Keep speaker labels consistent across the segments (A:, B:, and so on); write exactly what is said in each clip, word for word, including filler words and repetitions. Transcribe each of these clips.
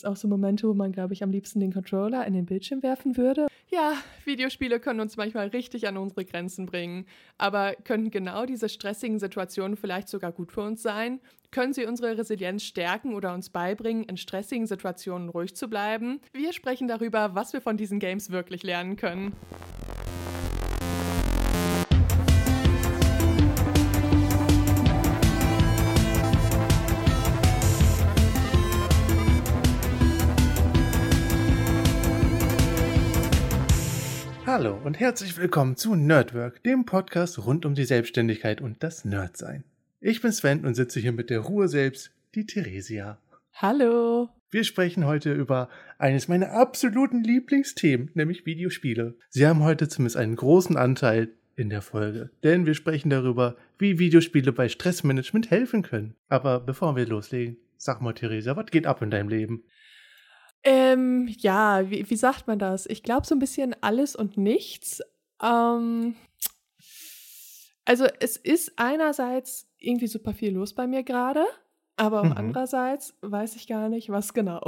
A: es auch so Momente, wo man, glaube ich, am liebsten den Controller in den Bildschirm werfen würde. Ja, Videospiele können uns manchmal richtig an unsere Grenzen bringen. Aber könnten genau diese stressigen Situationen vielleicht sogar gut für uns sein? Können sie unsere Resilienz stärken oder uns beibringen, in stressigen Situationen ruhig zu bleiben? Wir sprechen darüber, was wir von diesen Games wirklich lernen können.
B: Hallo und herzlich willkommen zu Nerdwork, dem Podcast rund um die Selbstständigkeit und das Nerdsein. Ich bin Sven und sitze hier mit der Ruhe selbst, die Theresia.
A: Hallo!
B: Wir sprechen heute über eines meiner absoluten Lieblingsthemen, nämlich Videospiele. Sie haben heute zumindest einen großen Anteil in der Folge, denn wir sprechen darüber, wie Videospiele bei Stressmanagement helfen können. Aber bevor wir loslegen, sag mal Theresia, was geht ab in deinem Leben?
A: Ähm, ja, wie, wie sagt man das? Ich glaube so ein bisschen alles und nichts. Ähm, also es ist einerseits irgendwie super viel los bei mir gerade, aber auch mhm. andererseits weiß ich gar nicht, was genau.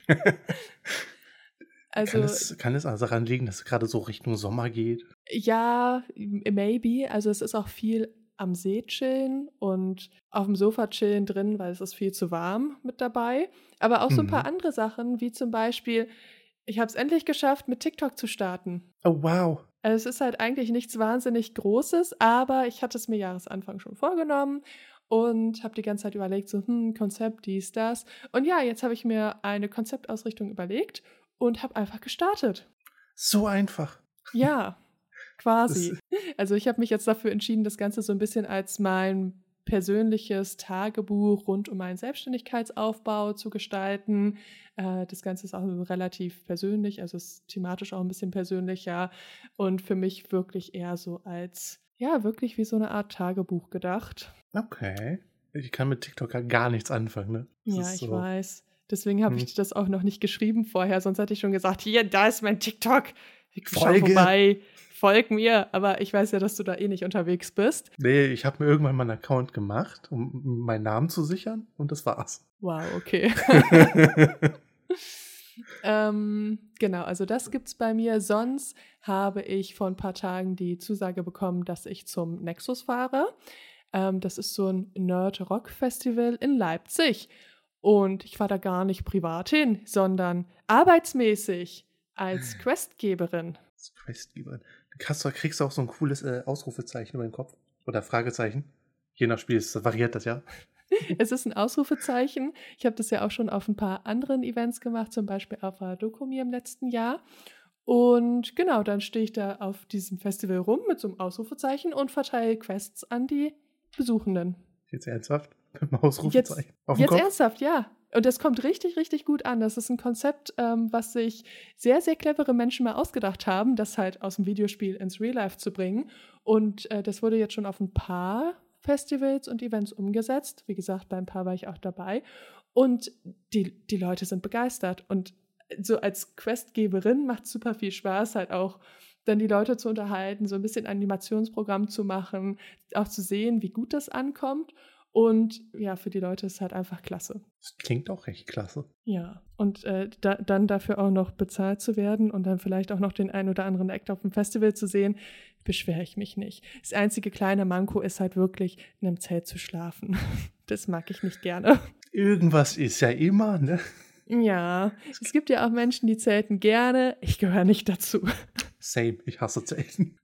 B: also, kann, es, kann es also daran liegen, dass es gerade so Richtung Sommer geht?
A: Ja, maybe. Also es ist auch viel am See chillen und auf dem Sofa chillen drin, weil es ist viel zu warm mit dabei. Aber auch so ein paar mhm. andere Sachen, wie zum Beispiel, ich habe es endlich geschafft, mit TikTok zu starten.
B: Oh, wow.
A: Also es ist halt eigentlich nichts wahnsinnig Großes, aber ich hatte es mir Jahresanfang schon vorgenommen und habe die ganze Zeit überlegt, so, hm, Konzept, dies, das. Und ja, jetzt habe ich mir eine Konzeptausrichtung überlegt und habe einfach gestartet.
B: So einfach.
A: Ja. Quasi. Also ich habe mich jetzt dafür entschieden, das Ganze so ein bisschen als mein persönliches Tagebuch rund um meinen Selbstständigkeitsaufbau zu gestalten. Äh, das Ganze ist auch relativ persönlich, also ist thematisch auch ein bisschen persönlicher und für mich wirklich eher so als, ja, wirklich wie so eine Art Tagebuch gedacht.
B: Okay. Ich kann mit TikTok gar nichts anfangen, ne? Das
A: ja, ich
B: so.
A: weiß. Deswegen habe hm. ich das auch noch nicht geschrieben vorher, sonst hätte ich schon gesagt, hier, da ist mein TikTok. Schau vorbei. Folg mir, aber ich weiß ja, dass du da eh nicht unterwegs bist.
B: Nee, ich habe mir irgendwann mal einen Account gemacht, um meinen Namen zu sichern und das war's.
A: Wow, okay. ähm, genau, also das gibt's bei mir. Sonst habe ich vor ein paar Tagen die Zusage bekommen, dass ich zum Nexus fahre. Ähm, das ist so ein Nerd-Rock-Festival in Leipzig. Und ich fahre da gar nicht privat hin, sondern arbeitsmäßig als Questgeberin.
B: Als Questgeberin. Krass, da kriegst du auch so ein cooles äh, Ausrufezeichen über den Kopf. Oder Fragezeichen. Je nach Spiel ist, variiert das ja.
A: Es ist ein Ausrufezeichen. Ich habe das ja auch schon auf ein paar anderen Events gemacht, zum Beispiel auf der Dokumi im letzten Jahr. Und genau, dann stehe ich da auf diesem Festival rum mit so einem Ausrufezeichen und verteile Quests an die Besuchenden.
B: Jetzt ernsthaft? Mit dem Ausrufezeichen?
A: Jetzt,
B: auf den
A: jetzt
B: Kopf?
A: ernsthaft, ja. Und das kommt richtig, richtig gut an. Das ist ein Konzept, ähm, was sich sehr, sehr clevere Menschen mal ausgedacht haben, das halt aus dem Videospiel ins Real Life zu bringen. Und äh, das wurde jetzt schon auf ein paar Festivals und Events umgesetzt. Wie gesagt, bei ein paar war ich auch dabei. Und die, die Leute sind begeistert. Und so als Questgeberin macht es super viel Spaß, halt auch dann die Leute zu unterhalten, so ein bisschen Animationsprogramm zu machen, auch zu sehen, wie gut das ankommt. Und ja, für die Leute ist es halt einfach klasse.
B: Das klingt auch recht klasse.
A: Ja, und äh, da, dann dafür auch noch bezahlt zu werden und dann vielleicht auch noch den einen oder anderen Act auf dem Festival zu sehen, beschwere ich mich nicht. Das einzige kleine Manko ist halt wirklich, in einem Zelt zu schlafen. Das mag ich nicht gerne.
B: Irgendwas ist ja immer, ne?
A: Ja, es gibt ja auch Menschen, die zelten gerne. Ich gehöre nicht dazu.
B: Same, ich hasse Zelten.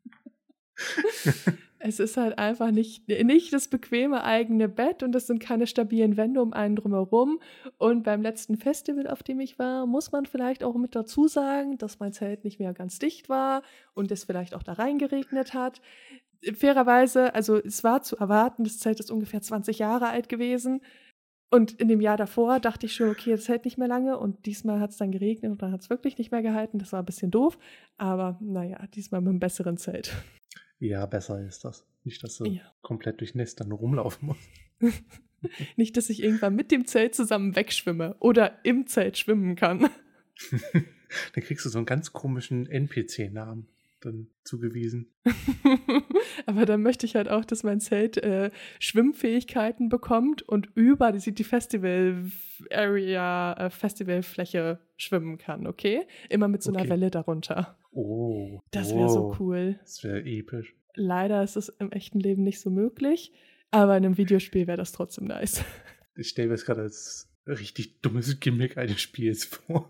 A: Es ist halt einfach nicht, nicht das bequeme eigene Bett und es sind keine stabilen Wände um einen drumherum. Und beim letzten Festival, auf dem ich war, muss man vielleicht auch mit dazu sagen, dass mein Zelt nicht mehr ganz dicht war und es vielleicht auch da reingeregnet hat. Fairerweise, also es war zu erwarten, das Zelt ist ungefähr zwanzig Jahre alt gewesen. Und in dem Jahr davor dachte ich schon, okay, das hält nicht mehr lange. Und diesmal hat es dann geregnet und dann hat es wirklich nicht mehr gehalten. Das war ein bisschen doof. Aber naja, diesmal mit einem besseren Zelt.
B: Ja, besser ist das. Nicht, dass du
A: ja.
B: komplett durchnässt dann rumlaufen musst.
A: Nicht, dass ich irgendwann mit dem Zelt zusammen wegschwimme oder im Zelt schwimmen kann.
B: Dann kriegst du so einen ganz komischen N P C-Namen. dann zugewiesen.
A: Aber dann möchte ich halt auch, dass mein Zelt äh, Schwimmfähigkeiten bekommt und über die, die Festival-Area, äh, Festivalfläche schwimmen kann, okay? Immer mit so einer
B: Okay.
A: Welle darunter.
B: Oh.
A: Das wäre so
B: wow.
A: cool.
B: Das wäre episch.
A: Leider ist es im echten Leben nicht so möglich, aber in einem Videospiel wäre das trotzdem nice.
B: Ich stelle mir das gerade als richtig dummes Gimmick eines Spiels vor.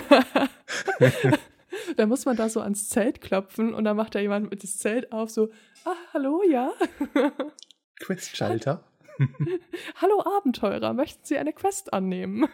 A: Da muss man da so ans Zelt klopfen und dann macht da jemand mit das Zelt auf, so, ah, hallo, ja.
B: Questschalter.
A: Hallo Abenteurer, möchten Sie eine Quest annehmen?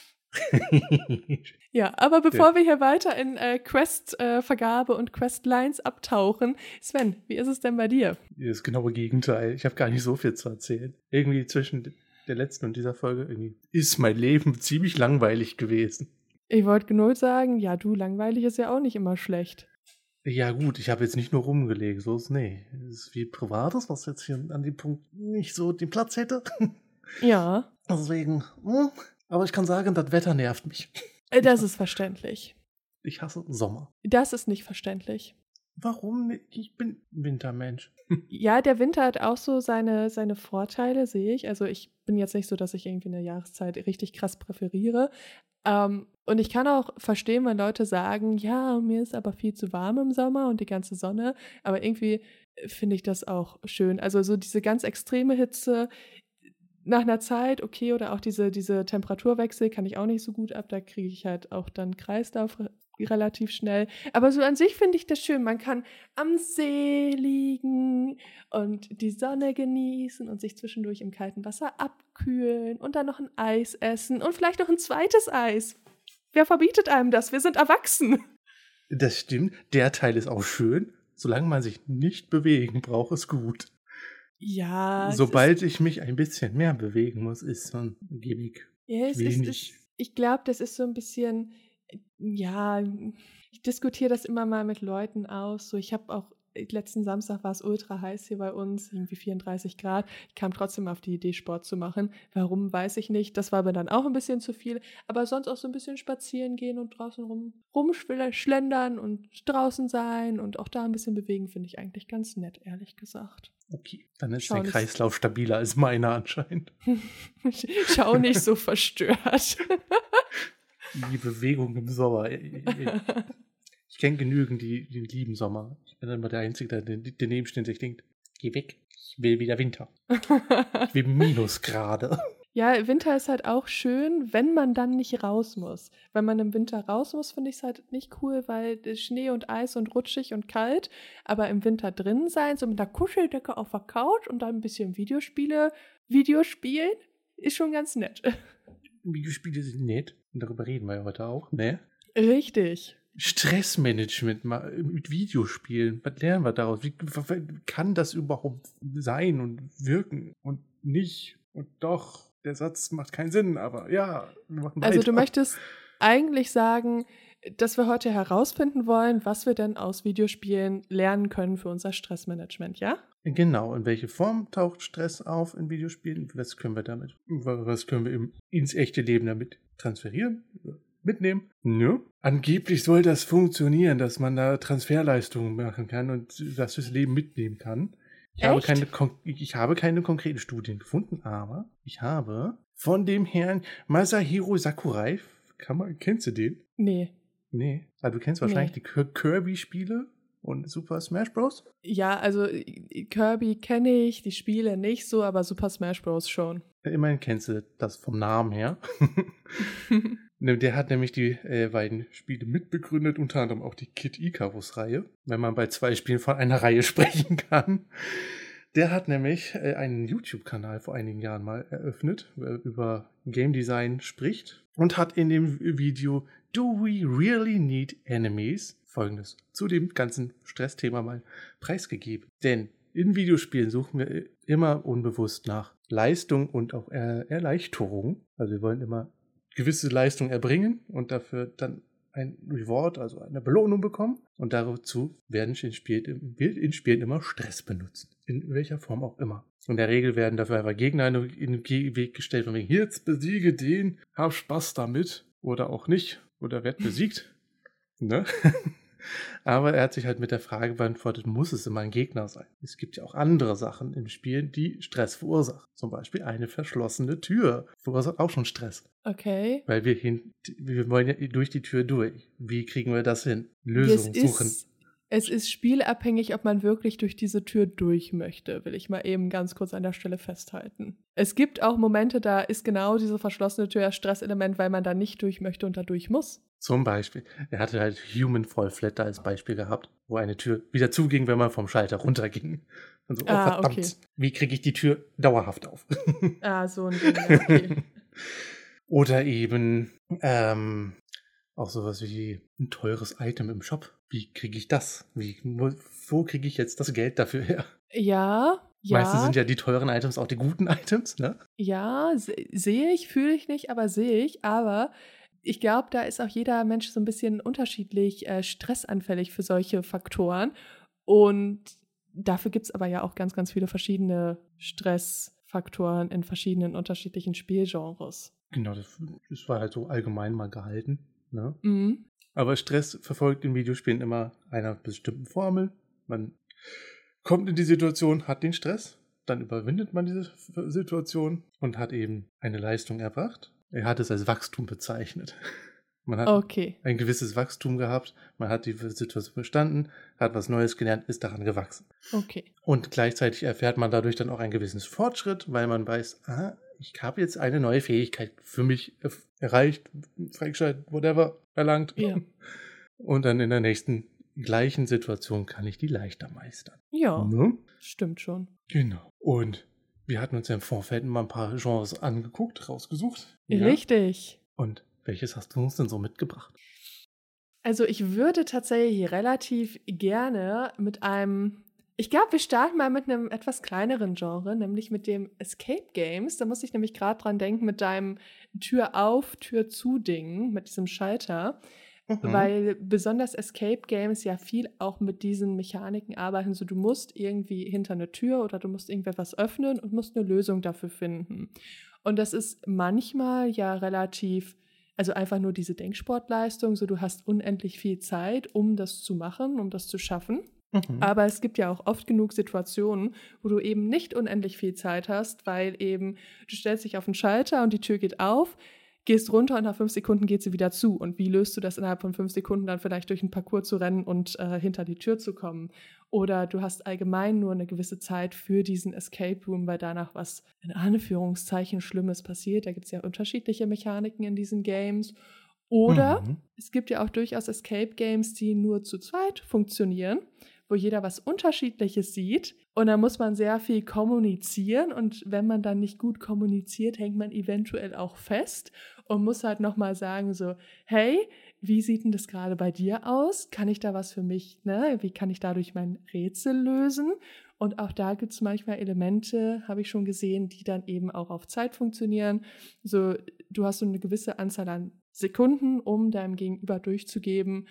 A: Ja, aber bevor ja. wir hier weiter in äh, Quest-Vergabe äh, und Questlines abtauchen, Sven, wie ist es denn bei dir?
B: Das genaue Gegenteil. Ich habe gar nicht so viel zu erzählen. Irgendwie zwischen der letzten und dieser Folge irgendwie ist mein Leben ziemlich langweilig gewesen.
A: Ich wollte nur sagen, ja du, langweilig ist ja auch nicht immer schlecht.
B: Ja gut, ich habe jetzt nicht nur rumgelegt, so ist nee. Das ist wie Privates, was jetzt hier an dem Punkt nicht so den Platz hätte.
A: Ja.
B: Deswegen, hm, aber ich kann sagen, das Wetter nervt mich.
A: Das ist verständlich.
B: Ich hasse Sommer.
A: Das ist nicht verständlich.
B: Warum nicht? Ich bin Wintermensch.
A: Ja, der Winter hat auch so seine, seine Vorteile, sehe ich. Also ich bin jetzt nicht so, dass ich irgendwie eine Jahreszeit richtig krass präferiere. Ähm, und ich kann auch verstehen, wenn Leute sagen, ja, mir ist aber viel zu warm im Sommer und die ganze Sonne. Aber irgendwie finde ich das auch schön. Also so diese ganz extreme Hitze nach einer Zeit, okay, oder auch diese, diese Temperaturwechsel kann ich auch nicht so gut ab. Da kriege ich halt auch dann Kreislauf relativ schnell. Aber so an sich finde ich das schön. Man kann am See liegen und die Sonne genießen und sich zwischendurch im kalten Wasser abkühlen und dann noch ein Eis essen und vielleicht noch ein zweites Eis. Wer verbietet einem das? Wir sind erwachsen.
B: Das stimmt. Der Teil ist auch schön. Solange man sich nicht bewegen braucht, ist gut.
A: Ja.
B: Sobald ich mich ein bisschen mehr bewegen muss, ist so ein Gimmick.
A: Ja, es ist, ist, ich glaube, das ist so ein bisschen, ja, ich diskutiere das immer mal mit Leuten aus. So, ich habe auch, letzten Samstag war es ultra heiß hier bei uns, irgendwie vierunddreißig Grad. Ich kam trotzdem auf die Idee, Sport zu machen. Warum, weiß ich nicht. Das war mir dann auch ein bisschen zu viel. Aber sonst auch so ein bisschen spazieren gehen und draußen rum, rumschlendern und draußen sein und auch da ein bisschen bewegen, finde ich eigentlich ganz nett, ehrlich gesagt.
B: Okay, dann ist
A: Schau
B: der
A: nicht
B: Kreislauf stabiler als meiner anscheinend.
A: Schau nicht so verstört.
B: Die Bewegung im Sommer. Ich kenne genügend, die den lieben Sommer. Ich bin immer der Einzige, der daneben steht und sich denkt, geh weg, ich will wieder Winter. Ich will Minusgrade.
A: Ja, Winter ist halt auch schön, wenn man dann nicht raus muss. Wenn man im Winter raus muss, finde ich es halt nicht cool, weil Schnee und Eis und rutschig und kalt. Aber im Winter drin sein, so mit einer Kuscheldecke auf der Couch und dann ein bisschen Videospiele, Videospielen, ist schon ganz nett.
B: Videospiele sind nett. Und darüber reden wir ja heute auch, ne?
A: Richtig.
B: Stressmanagement mit Videospielen. Was lernen wir daraus? Wie kann das überhaupt sein und wirken und nicht und doch? Der Satz macht keinen Sinn, aber ja, wir machen weiter.
A: Also du möchtest eigentlich sagen, dass wir heute herausfinden wollen, was wir denn aus Videospielen lernen können für unser Stressmanagement, ja?
B: Genau, in welche Form taucht Stress auf in Videospielen? Was können wir damit, was können wir im, ins echte Leben damit transferieren, mitnehmen? Ja. Angeblich soll das funktionieren, dass man da Transferleistungen machen kann und das fürs Leben mitnehmen kann. Ich habe, keine, ich habe keine konkreten Studien gefunden, aber ich habe von dem Herrn Masahiro Sakurai, kann man, kennst du den?
A: Nee.
B: Nee, also du kennst wahrscheinlich nee. die Kirby-Spiele und Super Smash Bros? Ja,
A: also Kirby kenne ich, die Spiele nicht so, aber Super Smash Bros schon.
B: Immerhin kennst du das vom Namen her. Der hat nämlich die äh, beiden Spiele mitbegründet, unter anderem auch die Kid Icarus-Reihe, wenn man bei zwei Spielen von einer Reihe sprechen kann. Der hat nämlich äh, einen YouTube-Kanal vor einigen Jahren mal eröffnet, äh, über Game Design spricht und hat in dem Video Do We Really Need Enemies Folgendes zu dem ganzen Stressthema mal preisgegeben. Denn in Videospielen suchen wir immer unbewusst nach Leistung und auch er- Erleichterung. Also wir wollen immer gewisse Leistung erbringen und dafür dann ein Reward, also eine Belohnung bekommen. Und dazu werden in Spielen, in Spielen immer Stress benutzt. In welcher Form auch immer. Und in der Regel werden dafür einfach Gegner in den Weg gestellt, von wegen, jetzt besiege den, hab Spaß damit. Oder auch nicht. Oder werd besiegt. Ne? Aber er hat sich halt mit der Frage beantwortet, muss es immer ein Gegner sein? Es gibt ja auch andere Sachen in Spielen, die Stress verursachen. Zum Beispiel eine verschlossene Tür verursacht auch schon Stress.
A: Okay.
B: Weil wir, hin, wir wollen ja durch die Tür durch. Wie kriegen wir das hin? Lösungen
A: es
B: suchen.
A: Ist, es ist spielabhängig, ob man wirklich durch diese Tür durch möchte, will ich mal eben ganz kurz an der Stelle festhalten. Es gibt auch Momente, da ist genau diese verschlossene Tür das Stresselement, weil man da nicht durch möchte und da durch muss.
B: Zum Beispiel. Er hatte halt Human Fall Flat da als Beispiel gehabt, wo eine Tür wieder zuging, wenn man vom Schalter runterging. Und so, oh
A: ah,
B: verdammt,
A: okay.
B: wie kriege ich die Tür dauerhaft auf?
A: ah, so ein Ding, ja, okay.
B: Oder eben ähm, auch sowas wie ein teures Item im Shop. Wie kriege ich das? Wie, wo kriege ich jetzt das Geld dafür her?
A: Ja, ja.
B: Meistens sind ja die teuren Items auch die guten Items, ne?
A: Ja, se- sehe ich, fühle ich nicht, aber sehe ich. Aber ich glaube, da ist auch jeder Mensch so ein bisschen unterschiedlich äh, stressanfällig für solche Faktoren. Und dafür gibt es aber ja auch ganz, ganz viele verschiedene Stressfaktoren in verschiedenen unterschiedlichen Spielgenres.
B: Genau, das, das war halt so allgemein mal gehalten. Ne?
A: Mhm.
B: Aber Stress verfolgt in Videospielen immer einer bestimmten Formel. Man kommt in die Situation, hat den Stress, dann überwindet man diese Situation und hat eben eine Leistung erbracht. Er hat es als Wachstum bezeichnet. Man hat
A: okay.
B: ein gewisses Wachstum gehabt, man hat die Situation bestanden, hat was Neues gelernt, ist daran gewachsen.
A: Okay.
B: Und gleichzeitig erfährt man dadurch dann auch einen gewissen Fortschritt, weil man weiß, aha, ich habe jetzt eine neue Fähigkeit für mich erreicht, freigeschaltet, whatever, erlangt.
A: Ja.
B: Und dann in der nächsten gleichen Situation kann ich die leichter meistern.
A: Ja,
B: ne?
A: Stimmt schon.
B: Genau. Und wir hatten uns ja im Vorfeld mal ein paar Genres angeguckt, rausgesucht. Ja.
A: Richtig.
B: Und welches hast du uns denn so mitgebracht?
A: Also ich würde tatsächlich relativ gerne mit einem, ich glaube, wir starten mal mit einem etwas kleineren Genre, nämlich mit dem Escape Games. Da muss ich nämlich gerade dran denken mit deinem Tür auf, Tür zu Ding, mit diesem Schalter. Mhm. Weil besonders Escape Games ja viel auch mit diesen Mechaniken arbeiten. So, du musst irgendwie hinter eine Tür oder du musst irgendetwas öffnen und musst eine Lösung dafür finden. Und das ist manchmal ja relativ, also einfach nur diese Denksportleistung, so du hast unendlich viel Zeit, um das zu machen, um das zu schaffen. Mhm. Aber es gibt ja auch oft genug Situationen, wo du eben nicht unendlich viel Zeit hast, weil eben du stellst dich auf den Schalter und die Tür geht auf, gehst runter und nach fünf Sekunden geht sie wieder zu. Und wie löst du das innerhalb von fünf Sekunden dann vielleicht durch einen Parcours zu rennen und äh, hinter die Tür zu kommen? Oder du hast allgemein nur eine gewisse Zeit für diesen Escape Room, weil danach was in Anführungszeichen Schlimmes passiert. Da gibt es ja unterschiedliche Mechaniken in diesen Games. Oder mhm. es gibt ja auch durchaus Escape Games, die nur zu zweit funktionieren, wo jeder was Unterschiedliches sieht. Und da muss man sehr viel kommunizieren. Und wenn man dann nicht gut kommuniziert, hängt man eventuell auch fest und muss halt nochmal sagen so, hey, wie sieht denn das gerade bei dir aus? Kann ich da was für mich, ne? Wie kann ich dadurch mein Rätsel lösen? Und auch da gibt es manchmal Elemente, habe ich schon gesehen, die dann eben auch auf Zeit funktionieren. So, du hast so eine gewisse Anzahl an Sekunden, um deinem Gegenüber durchzugeben,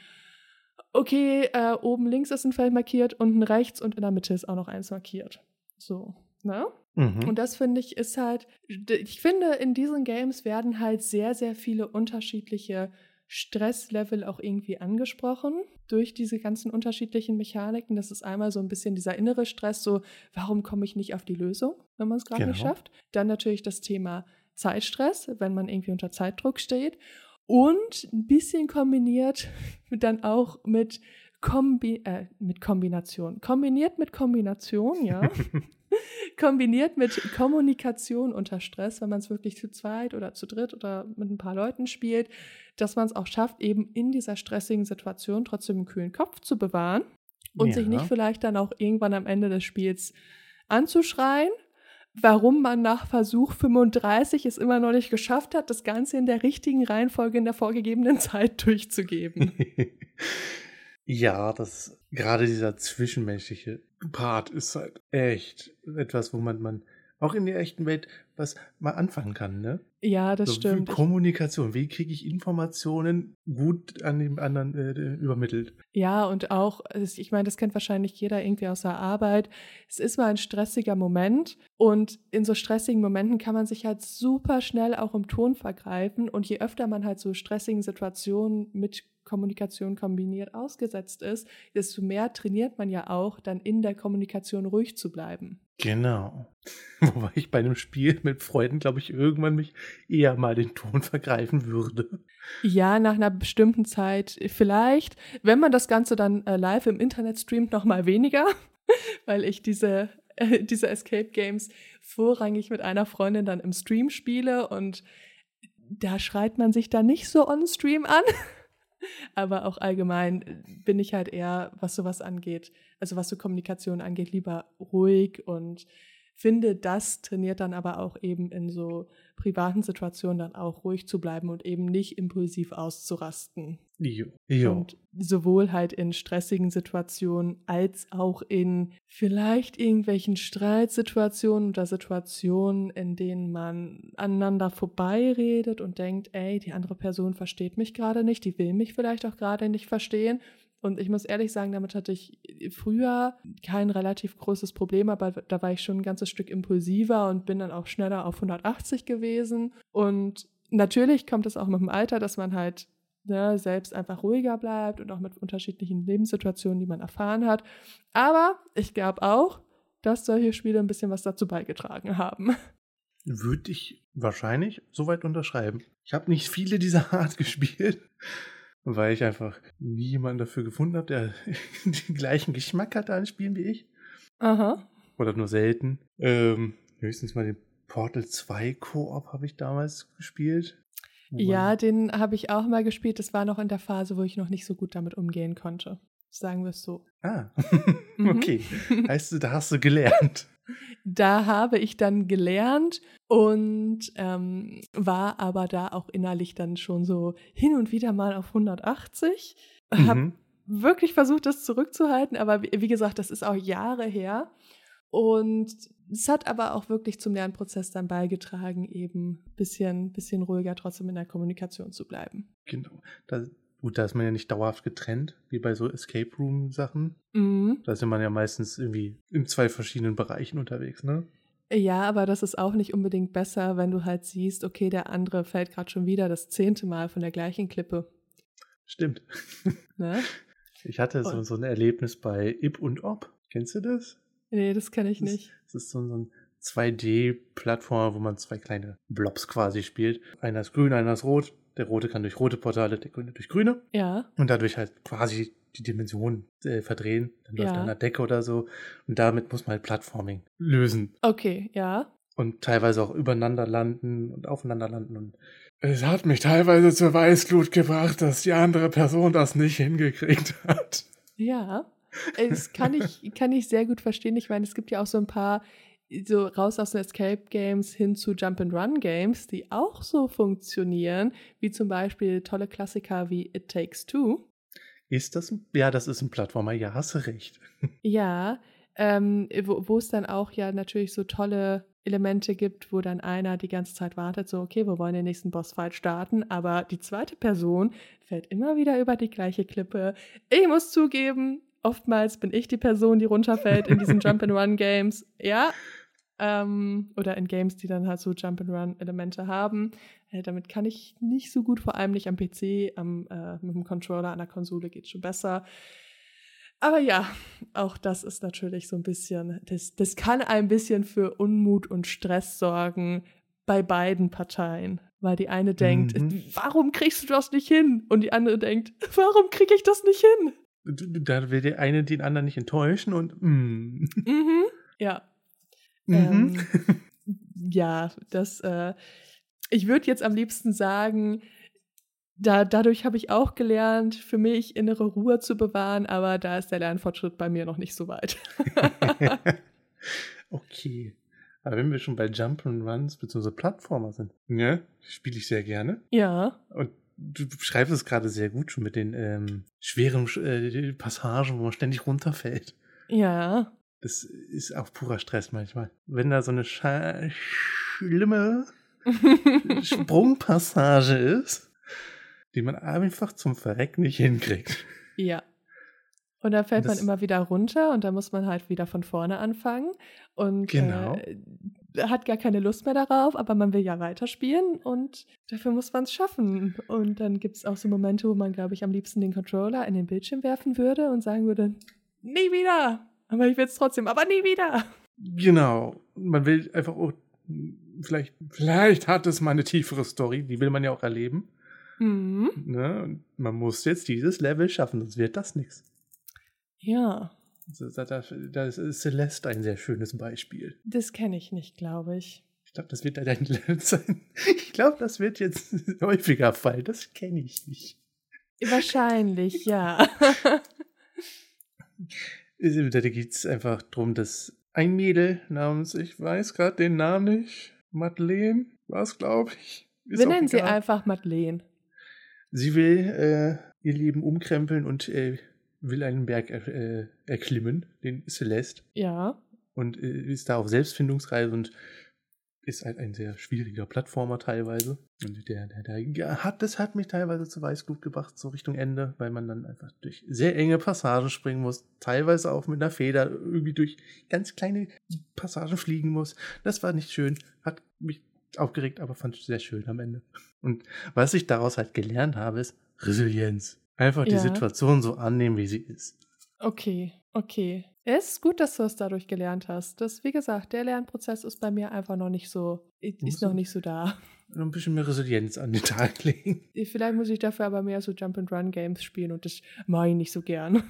A: okay, äh, oben links ist ein Feld markiert, unten rechts und in der Mitte ist auch noch eins markiert. So, ne? Mhm. Und das finde ich ist halt, ich finde, in diesen Games werden halt sehr, sehr viele unterschiedliche Stresslevel auch irgendwie angesprochen durch diese ganzen unterschiedlichen Mechaniken. Das ist einmal so ein bisschen dieser innere Stress, so, warum komme ich nicht auf die Lösung, wenn man es gerade genau. nicht schafft. Dann natürlich das Thema Zeitstress, wenn man irgendwie unter Zeitdruck steht. Und ein bisschen kombiniert dann auch mit, Kombi- äh, mit Kombination. Kombiniert mit Kombination, ja. Kombiniert mit Kommunikation unter Stress, wenn man es wirklich zu zweit oder zu dritt oder mit ein paar Leuten spielt, dass man es auch schafft, eben in dieser stressigen Situation trotzdem einen kühlen Kopf zu bewahren und ja. sich nicht vielleicht dann auch irgendwann am Ende des Spiels anzuschreien, warum man nach Versuch fünfunddreißig es immer noch nicht geschafft hat, das Ganze in der richtigen Reihenfolge in der vorgegebenen Zeit durchzugeben.
B: Ja, das gerade dieser zwischenmenschliche Part ist halt echt etwas, wo man, man auch in der echten Welt was mal anfangen kann, ne?
A: Ja, das
B: so,
A: stimmt.
B: Kommunikation, wie kriege ich Informationen gut an den anderen äh, übermittelt?
A: Ja, und auch, ich meine, das kennt wahrscheinlich jeder irgendwie aus der Arbeit. Es ist mal ein stressiger Moment und in so stressigen Momenten kann man sich halt super schnell auch im Ton vergreifen und je öfter man halt so stressigen Situationen mit Kommunikation kombiniert ausgesetzt ist, desto mehr trainiert man ja auch, dann in der Kommunikation ruhig zu bleiben.
B: Genau. Wobei ich bei einem Spiel mit Freunden, glaube ich, irgendwann mich eher mal den Ton vergreifen würde.
A: Ja, nach einer bestimmten Zeit vielleicht. Wenn man das Ganze dann äh, live im Internet streamt, noch mal weniger, weil ich diese, äh, diese Escape Games vorrangig mit einer Freundin dann im Stream spiele und da schreit man sich dann nicht so on-stream an. Aber auch allgemein bin ich halt eher, was sowas angeht, also was so Kommunikation angeht, lieber ruhig und finde, das trainiert dann aber auch eben in so privaten Situationen dann auch ruhig zu bleiben und eben nicht impulsiv auszurasten.
B: Jo. Jo.
A: Und sowohl halt in stressigen Situationen als auch in vielleicht irgendwelchen Streitsituationen oder Situationen, in denen man aneinander vorbeiredet und denkt, ey, die andere Person versteht mich gerade nicht, die will mich vielleicht auch gerade nicht verstehen. Und ich muss ehrlich sagen, damit hatte ich früher kein relativ großes Problem, aber da war ich schon ein ganzes Stück impulsiver und bin dann auch schneller auf hundertachtzig gewesen. Und natürlich kommt es auch mit dem Alter, dass man halt ne, selbst einfach ruhiger bleibt und auch mit unterschiedlichen Lebenssituationen, die man erfahren hat. Aber ich glaube auch, dass solche Spiele ein bisschen was dazu beigetragen haben.
B: Würde ich wahrscheinlich soweit unterschreiben. Ich habe nicht viele dieser Art gespielt, weil ich einfach nie jemanden dafür gefunden habe, der den gleichen Geschmack hatte an Spielen wie ich.
A: Aha.
B: Oder nur selten. Ähm, höchstens mal den Portal zwei Koop habe ich damals gespielt.
A: Ja, den habe ich auch mal gespielt. Das war noch in der Phase, wo ich noch nicht so gut damit umgehen konnte. Sagen wir es so.
B: Ah, okay. Heißt du, da hast du gelernt.
A: Da habe ich dann gelernt und ähm, war aber da auch innerlich dann schon so hin und wieder mal auf hundertachtzig.
B: Mhm.
A: Habe wirklich versucht, das zurückzuhalten, aber wie, wie gesagt, das ist auch Jahre her. Und es hat aber auch wirklich zum Lernprozess dann beigetragen, eben ein bisschen, bisschen ruhiger trotzdem in der Kommunikation zu bleiben.
B: Genau. Da, gut, da ist man ja nicht dauerhaft getrennt, wie bei so Escape Room-Sachen.
A: Mhm.
B: Da ist man ja meistens irgendwie in zwei verschiedenen Bereichen unterwegs, ne?
A: Ja, aber das ist auch nicht unbedingt besser, wenn du halt siehst, okay, der andere fällt gerade schon wieder das zehnte Mal von der gleichen Klippe.
B: Stimmt.
A: Ne?
B: Ich hatte so, so ein Erlebnis bei Ip und Op. Kennst du das?
A: Nee, das kenne ich
B: Das,
A: nicht.
B: das ist so ein zwei D-Plattformer, wo man zwei kleine Blobs quasi spielt. Einer ist grün, einer ist rot. Der rote kann durch rote Portale, der grüne durch grüne.
A: Ja.
B: Und dadurch halt quasi die Dimension äh, verdrehen. Dann läuft
A: Ja.
B: er an der Decke oder so. Und damit muss man halt Plattforming lösen.
A: Okay, ja.
B: Und teilweise auch übereinander landen und aufeinander landen. Und es hat mich teilweise zur Weißglut gebracht, dass die andere Person das nicht hingekriegt hat.
A: Ja. Das kann ich, kann ich sehr gut verstehen. Ich meine, es gibt ja auch so ein paar so raus aus den Escape Games hin zu Jump-and-Run Games, die auch so funktionieren, wie zum Beispiel tolle Klassiker wie It Takes Two.
B: Ist das ein, ja, das ist ein Plattformer, ja, hast du recht.
A: Ja, ähm, wo, wo es dann auch ja natürlich so tolle Elemente gibt, wo dann einer die ganze Zeit wartet, so okay, wir wollen den nächsten Bossfight starten, aber die zweite Person fällt immer wieder über die gleiche Klippe. Ich muss zugeben, oftmals bin ich die Person, die runterfällt in diesen Jump-and-Run-Games. Ja, ähm, oder in Games, die dann halt so Jump-and-Run-Elemente haben. Äh, damit kann ich nicht so gut, vor allem nicht am P C, am, äh, mit dem Controller an der Konsole geht schon besser. Aber ja, auch das ist natürlich so ein bisschen, das, das kann ein bisschen für Unmut und Stress sorgen bei beiden Parteien. Weil die eine denkt,
B: Mhm.
A: warum kriegst du das nicht hin? Und die andere denkt, warum kriege ich das nicht hin?
B: Da will der eine den anderen nicht enttäuschen und mm.
A: Mhm, ja.
B: Mhm.
A: Ähm, ja, das, äh, ich würde jetzt am liebsten sagen, da, dadurch habe ich auch gelernt, für mich innere Ruhe zu bewahren, aber da ist der Lernfortschritt bei mir noch nicht so weit.
B: Okay. Aber wenn wir schon bei Jump-and-Runs bzw. Plattformer sind, ne, spiele ich sehr gerne.
A: Ja.
B: Und du beschreibst es gerade sehr gut schon mit den ähm, schweren äh, Passagen, wo man ständig runterfällt.
A: Ja.
B: Das ist auch purer Stress manchmal. Wenn da so eine scha- schlimme Sprungpassage ist, die man einfach zum Verreck nicht hinkriegt.
A: Ja. Und dann fällt
B: Das-
A: man immer wieder runter und dann muss man halt wieder von vorne anfangen. Und
B: Genau.
A: äh, hat gar keine Lust mehr darauf, aber man will ja weiterspielen und dafür muss man es schaffen. Und dann gibt es auch so Momente, wo man, glaube ich, am liebsten den Controller in den Bildschirm werfen würde und sagen würde, nie wieder. Aber ich will es trotzdem, aber nie wieder.
B: Genau. Man will einfach auch, vielleicht, vielleicht hat es mal eine tiefere Story, die will man ja auch erleben.
A: Mhm.
B: Ne? Und man muss jetzt dieses Level schaffen, sonst wird das nichts.
A: Ja.
B: Da, da, da ist Celeste ein sehr schönes Beispiel.
A: Das kenne ich nicht, glaube ich.
B: Ich glaube, das wird dein Level sein. Ich glaube, das wird jetzt häufiger fallen. Das kenne ich nicht.
A: Wahrscheinlich, ja.
B: Da geht es einfach darum, dass ein Mädel namens, ich weiß gerade den Namen nicht, Madeleine war es, glaube ich. Ist
A: Wir
B: auch
A: nennen sie
B: egal.
A: einfach Madeleine.
B: Sie will äh, ihr Leben umkrempeln und äh, will einen Berg äh, erklimmen, den Celeste.
A: Ja.
B: Und äh, ist da auf Selbstfindungsreise und ist halt ein sehr schwieriger Plattformer teilweise. Und der, der, der hat, das hat mich teilweise zu Weißglut gebracht, so Richtung Ende, weil man dann einfach durch sehr enge Passagen springen muss, teilweise auch mit einer Feder irgendwie durch ganz kleine Passagen fliegen muss. Das war nicht schön, hat mich aufgeregt, aber fand ich sehr schön am Ende. Und was ich daraus halt gelernt habe, ist Resilienz. Einfach die
A: Ja.
B: Situation so annehmen, wie sie ist.
A: Okay, okay. Es ist gut, dass du es dadurch gelernt hast. Das, wie gesagt, der Lernprozess ist bei mir einfach noch nicht so, ist
B: Muss
A: noch
B: er-
A: nicht so da.
B: Noch ein bisschen mehr Resilienz an den Tag legen.
A: Vielleicht muss ich dafür aber mehr so Jump-and-Run-Games spielen und das mache ich nicht so gern.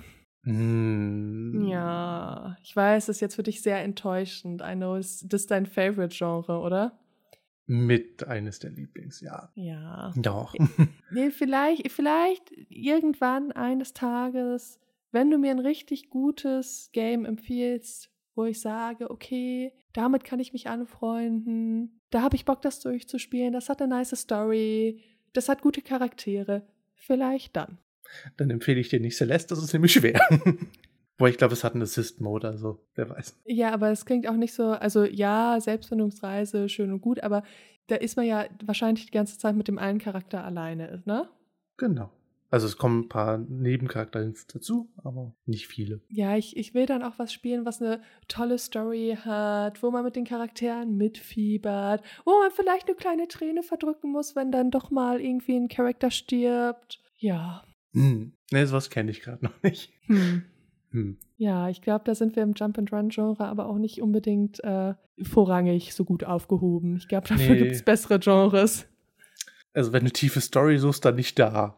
B: Hm.
A: Ja, ich weiß, das ist jetzt für dich sehr enttäuschend. I know, das das ist dein Favorite-Genre, oder?
B: Mit eines der Lieblings, ja.
A: Ja.
B: Doch.
A: Nee, vielleicht, vielleicht irgendwann eines Tages, wenn du mir ein richtig gutes Game empfiehlst, wo ich sage, okay, damit kann ich mich anfreunden, da habe ich Bock, das durchzuspielen, das hat eine nice Story, das hat gute Charaktere, vielleicht dann.
B: Dann empfehle ich dir nicht Celeste, das ist nämlich schwer. Boah, ich glaube, es hat einen Assist-Mode, also wer weiß.
A: Ja, aber es klingt auch nicht so, also ja, Selbstfindungsreise, schön und gut, aber da ist man ja wahrscheinlich die ganze Zeit mit dem einen Charakter alleine, ne?
B: Genau. Also es kommen ein paar Nebencharaktere dazu, aber nicht viele.
A: Ja, ich, ich will dann auch was spielen, was eine tolle Story hat, wo man mit den Charakteren mitfiebert, wo man vielleicht eine kleine Träne verdrücken muss, wenn dann doch mal irgendwie ein Charakter stirbt. Ja.
B: Hm. Ne, sowas kenne ich gerade noch nicht.
A: Hm.
B: Hm.
A: Ja, ich glaube, da sind wir im Jump-and-Run-Genre aber auch nicht unbedingt äh, vorrangig so gut aufgehoben. Ich glaube, dafür
B: Nee.
A: gibt es bessere Genres.
B: Also wenn du tiefe Story suchst, dann nicht da.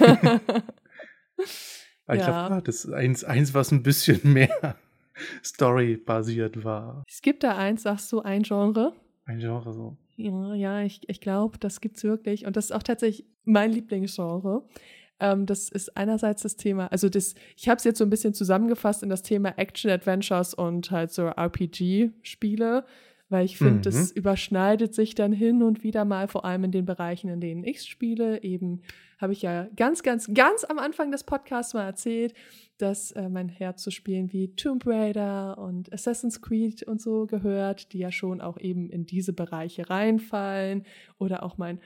B: Aber ich
A: Ja.
B: glaube, das ist eins, eins, was ein bisschen mehr Story-basiert war.
A: Es gibt da eins, sagst du, ein Genre.
B: Ein Genre so.
A: Ja, ja, ich, ich glaube, das gibt's wirklich. Und das ist auch tatsächlich mein Lieblingsgenre. Ähm, das ist einerseits das Thema, also das, ich habe es jetzt so ein bisschen zusammengefasst in das Thema Action-Adventures und halt so R P G-Spiele, weil ich finde,
B: Mhm.
A: das überschneidet sich dann hin und wieder mal, vor allem in den Bereichen, in denen ich spiele. Eben habe ich ja ganz, ganz, ganz am Anfang des Podcasts mal erzählt, dass äh, mein Herz zu Spielen wie Tomb Raider und Assassin's Creed und so gehört, die ja schon auch eben in diese Bereiche reinfallen. Oder auch mein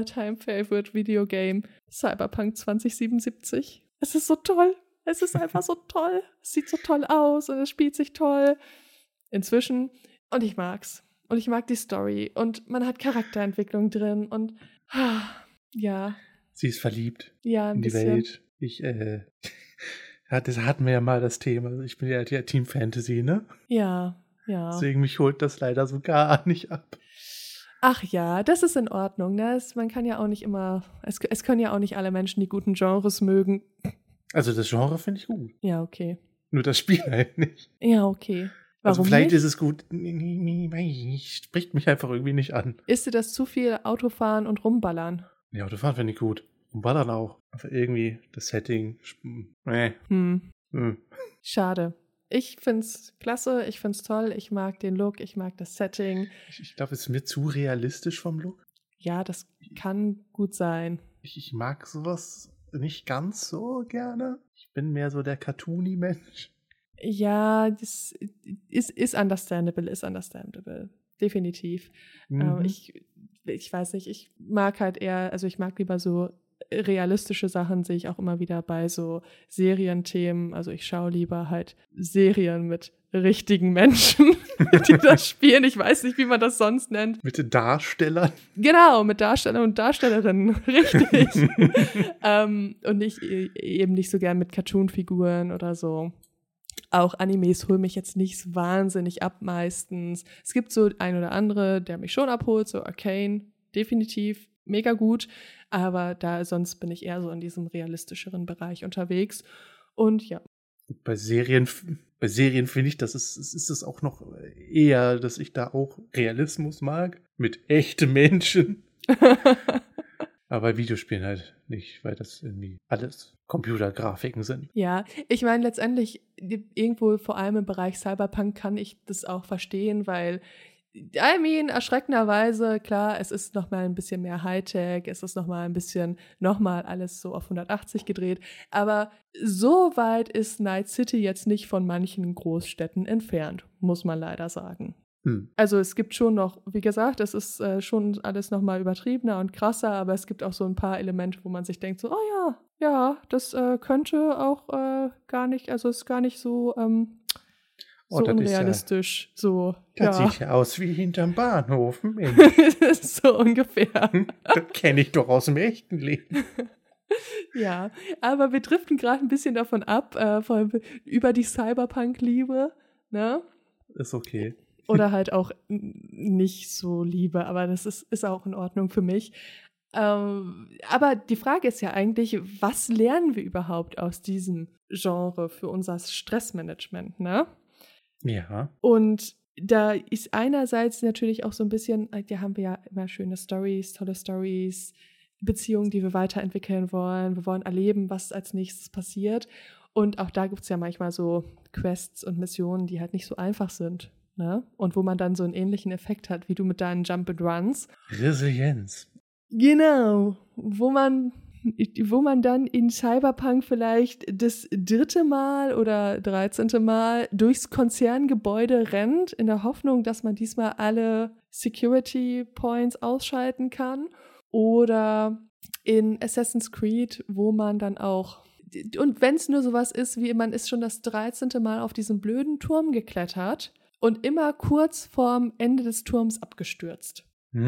A: All-Time-Favorite-Videogame Cyberpunk zwanzig siebenundsiebzig. Es ist so toll. Es ist einfach so toll. Es sieht so toll aus und es spielt sich toll. Inzwischen. Und ich mag's. Und ich mag die Story. Und man hat Charakterentwicklung drin. Und ah, ja,
B: Sie ist verliebt
A: ja, ein
B: in die
A: bisschen.
B: Welt. Ich, äh, ja, das hatten wir ja mal das Thema. Also ich bin ja der Team Fantasy, ne?
A: Ja, ja.
B: Deswegen mich holt das leider so gar nicht ab.
A: Ach ja, das ist in Ordnung. Ne? Es, man kann ja auch nicht immer, es, es können ja auch nicht alle Menschen die guten Genres mögen.
B: Also das Genre finde ich gut.
A: Ja, okay.
B: Nur das Spiel halt nicht.
A: Ja, okay. Warum
B: Also vielleicht
A: nicht?
B: ist es gut. Nee, nee, nee, weiß ich nicht. Spricht mich einfach irgendwie nicht an.
A: Ist dir das zu viel Autofahren und rumballern?
B: Ja, Autofahren finde ich gut. Und Ballern auch. Aber irgendwie das Setting. sp- Nee.
A: Hm,
B: Hm.
A: schade. Ich find's klasse, ich find's toll, ich mag den Look, ich mag das Setting.
B: Ich, ich glaube, es ist mir zu realistisch vom Look.
A: Ja, das kann gut sein.
B: Ich, ich mag sowas nicht ganz so gerne. Ich bin mehr so der Cartoony-Mensch.
A: Ja, das ist, ist understandable, ist understandable. Definitiv.
B: Mhm.
A: Ähm, ich, ich weiß nicht, ich mag halt eher, also ich mag lieber so realistische Sachen, sehe ich auch immer wieder bei so Serienthemen. Also ich schaue lieber halt Serien mit richtigen Menschen. die das spielen. Ich weiß nicht, wie man das sonst nennt.
B: Mit Darstellern?
A: Genau, mit Darstellern und Darstellerinnen. Richtig. ähm, und nicht eben nicht so gern mit Cartoon-Figuren oder so. Auch Animes holen mich jetzt nicht so wahnsinnig ab meistens. Es gibt so ein oder andere, der mich schon abholt, so Arcane, definitiv, mega gut. Aber da sonst bin ich eher so in diesem realistischeren Bereich unterwegs. Und ja.
B: Bei Serien, bei Serien finde ich, das ist, ist es auch noch eher, dass ich da auch Realismus mag. Mit echten Menschen. Aber bei Videospielen halt nicht, weil das irgendwie alles Computergrafiken sind.
A: Ja, ich meine letztendlich irgendwo vor allem im Bereich Cyberpunk kann ich das auch verstehen, weil I mean, erschreckenderweise, klar, es ist nochmal ein bisschen mehr Hightech, es ist nochmal ein bisschen, nochmal alles so auf hundertachtzig gedreht, aber so weit ist Night City jetzt nicht von manchen Großstädten entfernt, muss man leider sagen.
B: Hm.
A: Also es gibt schon noch, wie gesagt, es ist äh, schon alles nochmal übertriebener und krasser, aber es gibt auch so ein paar Elemente, wo man sich denkt, so, oh ja, ja, das äh, könnte auch äh, gar nicht, also ist gar nicht so, ähm, so oh, unrealistisch. Ja, so,
B: das
A: ja.
B: sieht ja aus wie hinterm Bahnhof. Mensch.
A: So ungefähr.
B: Das kenne ich doch aus dem echten Leben.
A: Ja, aber wir driften gerade ein bisschen davon ab, äh, von, über die Cyberpunk-Liebe, ne?
B: Ist okay.
A: Oder halt auch nicht so Liebe, aber das ist, ist auch in Ordnung für mich. Ähm, aber die Frage ist ja eigentlich, was lernen wir überhaupt aus diesem Genre für unser Stressmanagement, ne?
B: Ja.
A: Und da ist einerseits natürlich auch so ein bisschen, da haben wir ja immer schöne Stories, tolle Stories, Beziehungen, die wir weiterentwickeln wollen. Wir wollen erleben, was als nächstes passiert. Und auch da gibt es ja manchmal so Quests und Missionen, die halt nicht so einfach sind. Ne? Und wo man dann so einen ähnlichen Effekt hat, wie du mit deinen Jump and Runs.
B: Resilienz.
A: Genau, wo man, wo man dann in Cyberpunk vielleicht das dritte Mal oder dreizehnte Mal durchs Konzerngebäude rennt, in der Hoffnung, dass man diesmal alle Security Points ausschalten kann. Oder in Assassin's Creed, wo man dann auch, und wenn es nur sowas ist, wie man ist schon das dreizehnte Mal auf diesen blöden Turm geklettert und immer kurz vorm Ende des Turms abgestürzt.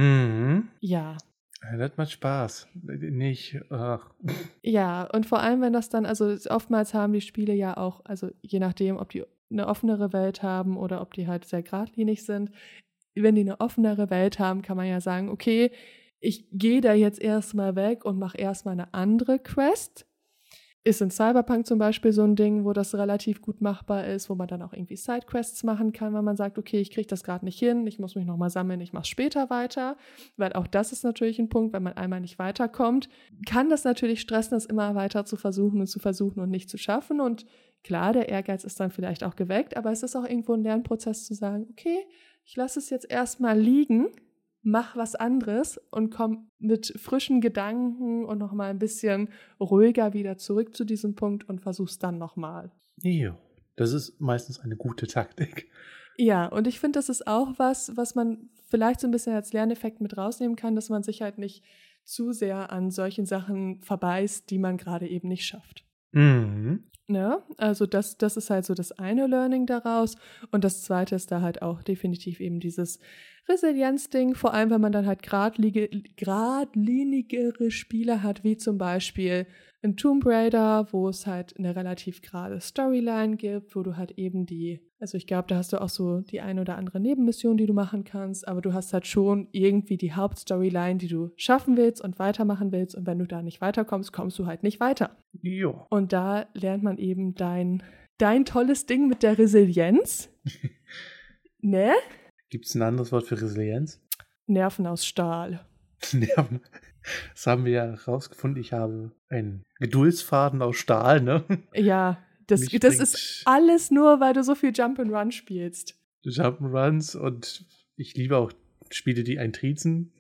B: Mhm.
A: Ja.
B: Das macht Spaß. Nicht, ach.
A: Ja, und vor allem, wenn das dann, also oftmals haben die Spiele ja auch, also je nachdem, ob die eine offenere Welt haben oder ob die halt sehr geradlinig sind. Wenn die eine offenere Welt haben, kann man ja sagen, okay, ich gehe da jetzt erstmal weg und mache erstmal eine andere Quest. Ist in Cyberpunk zum Beispiel so ein Ding, wo das relativ gut machbar ist, wo man dann auch irgendwie Sidequests machen kann, wenn man sagt, okay, ich kriege das gerade nicht hin, ich muss mich nochmal sammeln, ich mache später weiter. Weil auch das ist natürlich ein Punkt, wenn man einmal nicht weiterkommt, kann das natürlich stressen, das immer weiter zu versuchen und zu versuchen und nicht zu schaffen. Und klar, der Ehrgeiz ist dann vielleicht auch geweckt, aber es ist auch irgendwo ein Lernprozess zu sagen, okay, ich lasse es jetzt erstmal liegen, mach was anderes und komm mit frischen Gedanken und nochmal ein bisschen ruhiger wieder zurück zu diesem Punkt und versuch's dann nochmal.
B: Jo, das ist meistens eine gute Taktik.
A: Ja, und ich finde, das ist auch was, was man vielleicht so ein bisschen als Lerneffekt mit rausnehmen kann, dass man sich halt nicht zu sehr an solchen Sachen verbeißt, die man gerade eben nicht schafft.
B: Mhm.
A: Ne? Also das, das ist halt so das eine Learning daraus. Und das zweite ist da halt auch definitiv eben dieses Resilienz-Ding, vor allem wenn man dann halt gradlige, gradlinigere Spiele hat, wie zum Beispiel in Tomb Raider, wo es halt eine relativ gerade Storyline gibt, wo du halt eben die, also ich glaube, da hast du auch so die eine oder andere Nebenmission, die du machen kannst, aber du hast halt schon irgendwie die Hauptstoryline, die du schaffen willst und weitermachen willst, und wenn du da nicht weiterkommst, kommst du halt nicht weiter.
B: Jo.
A: Und da lernt man eben dein, dein tolles Ding mit der Resilienz. Ne?
B: Gibt es ein anderes Wort für Resilienz?
A: Nerven aus Stahl.
B: Nerven. Das haben wir ja rausgefunden. Ich habe einen Geduldsfaden aus Stahl, ne?
A: Ja, das, das ist alles nur, weil du so viel Jump'n'Run spielst.
B: Jump'n'Runs, und ich liebe auch Spiele, die einen triezen.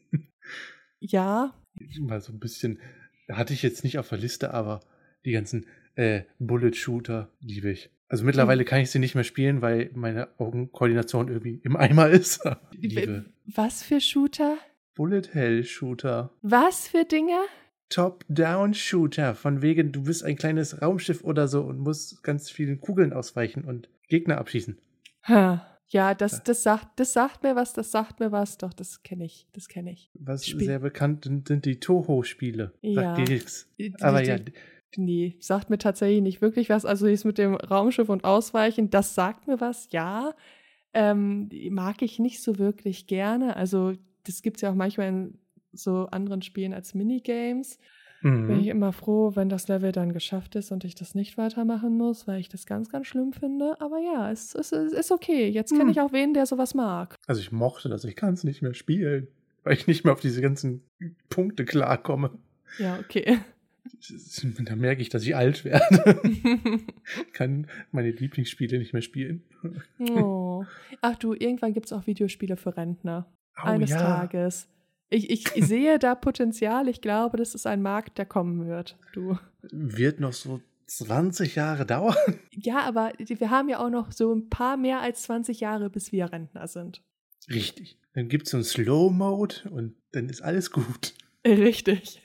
A: Ja.
B: Mal so ein bisschen, hatte ich jetzt nicht auf der Liste, aber die ganzen äh, Bullet-Shooter liebe ich. Also mittlerweile kann ich sie nicht mehr spielen, weil meine Augenkoordination irgendwie im Eimer ist. Liebe.
A: Was für Shooter?
B: Bullet-Hell-Shooter.
A: Was für Dinge?
B: Top-Down-Shooter. Von wegen, du bist ein kleines Raumschiff oder so und musst ganz vielen Kugeln ausweichen und Gegner abschießen.
A: Ha. Ja, das, das, sagt, das sagt mir was, das sagt mir was. Doch, das kenne ich, das kenne ich.
B: Was
A: Spiel.
B: sehr bekannt sind, sind die Toho-Spiele.
A: Ja.
B: Sagt dir nichts.
A: Die,
B: Aber
A: die,
B: ja.
A: Nee, sagt mir tatsächlich nicht wirklich was. Also dies mit dem Raumschiff und Ausweichen, das sagt mir was, ja. Ähm, mag ich nicht so wirklich gerne. Also das gibt es ja auch manchmal in so anderen Spielen als Minigames.
B: Mhm.
A: Bin ich immer froh, wenn das Level dann geschafft ist und ich das nicht weitermachen muss, weil ich das ganz, ganz schlimm finde. Aber ja, es, es, es ist okay. Jetzt kenne
B: Mhm.
A: ich auch wen, der sowas mag.
B: Also ich mochte das, ich kann es nicht mehr spielen, weil ich nicht mehr auf diese ganzen Punkte klarkomme.
A: Ja, okay.
B: Da merke ich, dass ich alt werde. Ich kann meine Lieblingsspiele nicht mehr spielen.
A: Oh. Ach du, irgendwann gibt es auch Videospiele für Rentner.
B: Oh,
A: Eines
B: ja.
A: Tages. Ich, ich, ich sehe da Potenzial. Ich glaube, das ist ein Markt, der kommen wird. Du.
B: Wird noch so zwanzig Jahre dauern?
A: Ja, aber wir haben ja auch noch so ein paar mehr als zwanzig Jahre, bis wir Rentner sind.
B: Richtig. Dann gibt es so einen Slow-Mode und dann ist alles gut.
A: Richtig.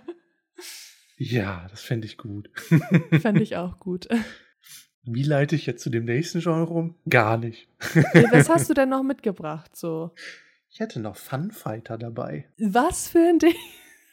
B: Ja, das fände ich gut.
A: Fände ich auch gut.
B: Wie leite ich jetzt zu dem nächsten Genre um? Gar nicht.
A: Was hast du denn noch mitgebracht? So?
B: Ich hätte noch Funfighter dabei.
A: Was für ein Ding?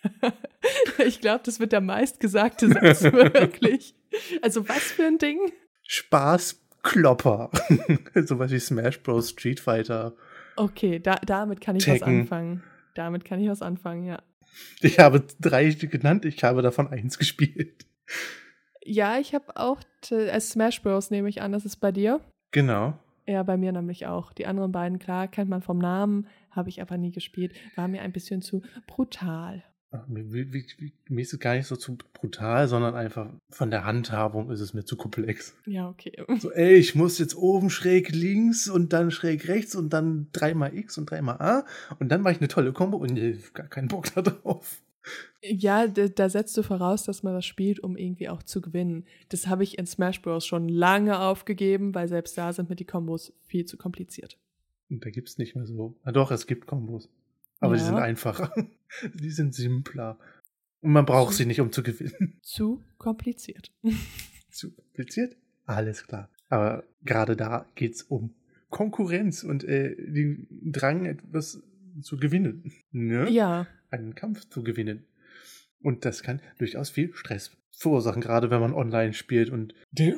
A: Ich glaube, das wird der meistgesagte Satz wirklich. Also was für ein Ding?
B: Spaßklopper. Sowas wie Smash Bros. Street Fighter.
A: Okay, da, damit kann ich
B: Tekken.
A: was anfangen. Damit kann ich was anfangen, ja.
B: Ich habe drei genannt, ich habe davon eins gespielt.
A: Ja, ich habe auch äh, Smash Bros. Nehme ich an, das ist bei dir.
B: Genau.
A: Ja, bei mir nämlich auch. Die anderen beiden, klar, kennt man vom Namen, habe ich aber nie gespielt. War mir ein bisschen zu brutal.
B: Ach, mir, mir, mir ist es gar nicht so zu brutal, sondern einfach von der Handhabung ist es mir zu komplex.
A: Ja, okay.
B: So, ey, ich muss jetzt oben schräg links und dann schräg rechts und dann dreimal X und dreimal A und dann mache ich eine tolle Kombo und nee, gar keinen Bock da drauf.
A: Ja, da, da setzt du voraus, dass man das spielt, um irgendwie auch zu gewinnen. Das habe ich in Smash Bros. Schon lange aufgegeben, weil selbst da sind mir die Kombos viel zu kompliziert.
B: Und da gibt es nicht mehr so. Ah, doch, es gibt Kombos. Aber
A: Ja.
B: die sind einfacher. Die sind simpler. Und man braucht sie nicht, um zu gewinnen.
A: Zu kompliziert.
B: Zu kompliziert? Alles klar. Aber gerade da geht es um Konkurrenz und äh, den Drang, etwas zu gewinnen. Ne?
A: Ja.
B: Einen Kampf zu gewinnen. Und das kann durchaus viel Stress verursachen, gerade wenn man online spielt und den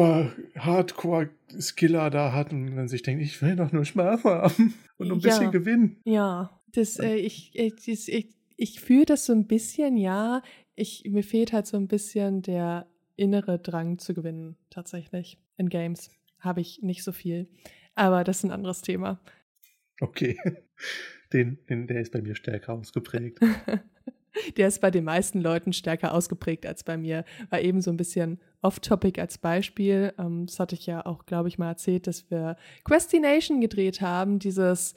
B: Over-Hardcore-Skiller da hat und man sich denkt, ich will doch nur Spaß haben und ein
A: Ja.
B: bisschen gewinnen.
A: Ja, das, äh, ich, ich, ich, ich, ich fühle das so ein bisschen, ja. Ich, mir fehlt halt so ein bisschen der innere Drang zu gewinnen, tatsächlich. In Games habe ich nicht so viel. Aber das ist ein anderes Thema.
B: Okay. Den, den, der ist bei mir stärker ausgeprägt.
A: Der ist bei den meisten Leuten stärker ausgeprägt als bei mir. War eben so ein bisschen off-topic als Beispiel. Ähm, das hatte ich ja auch, glaube ich, mal erzählt, dass wir Questination gedreht haben, dieses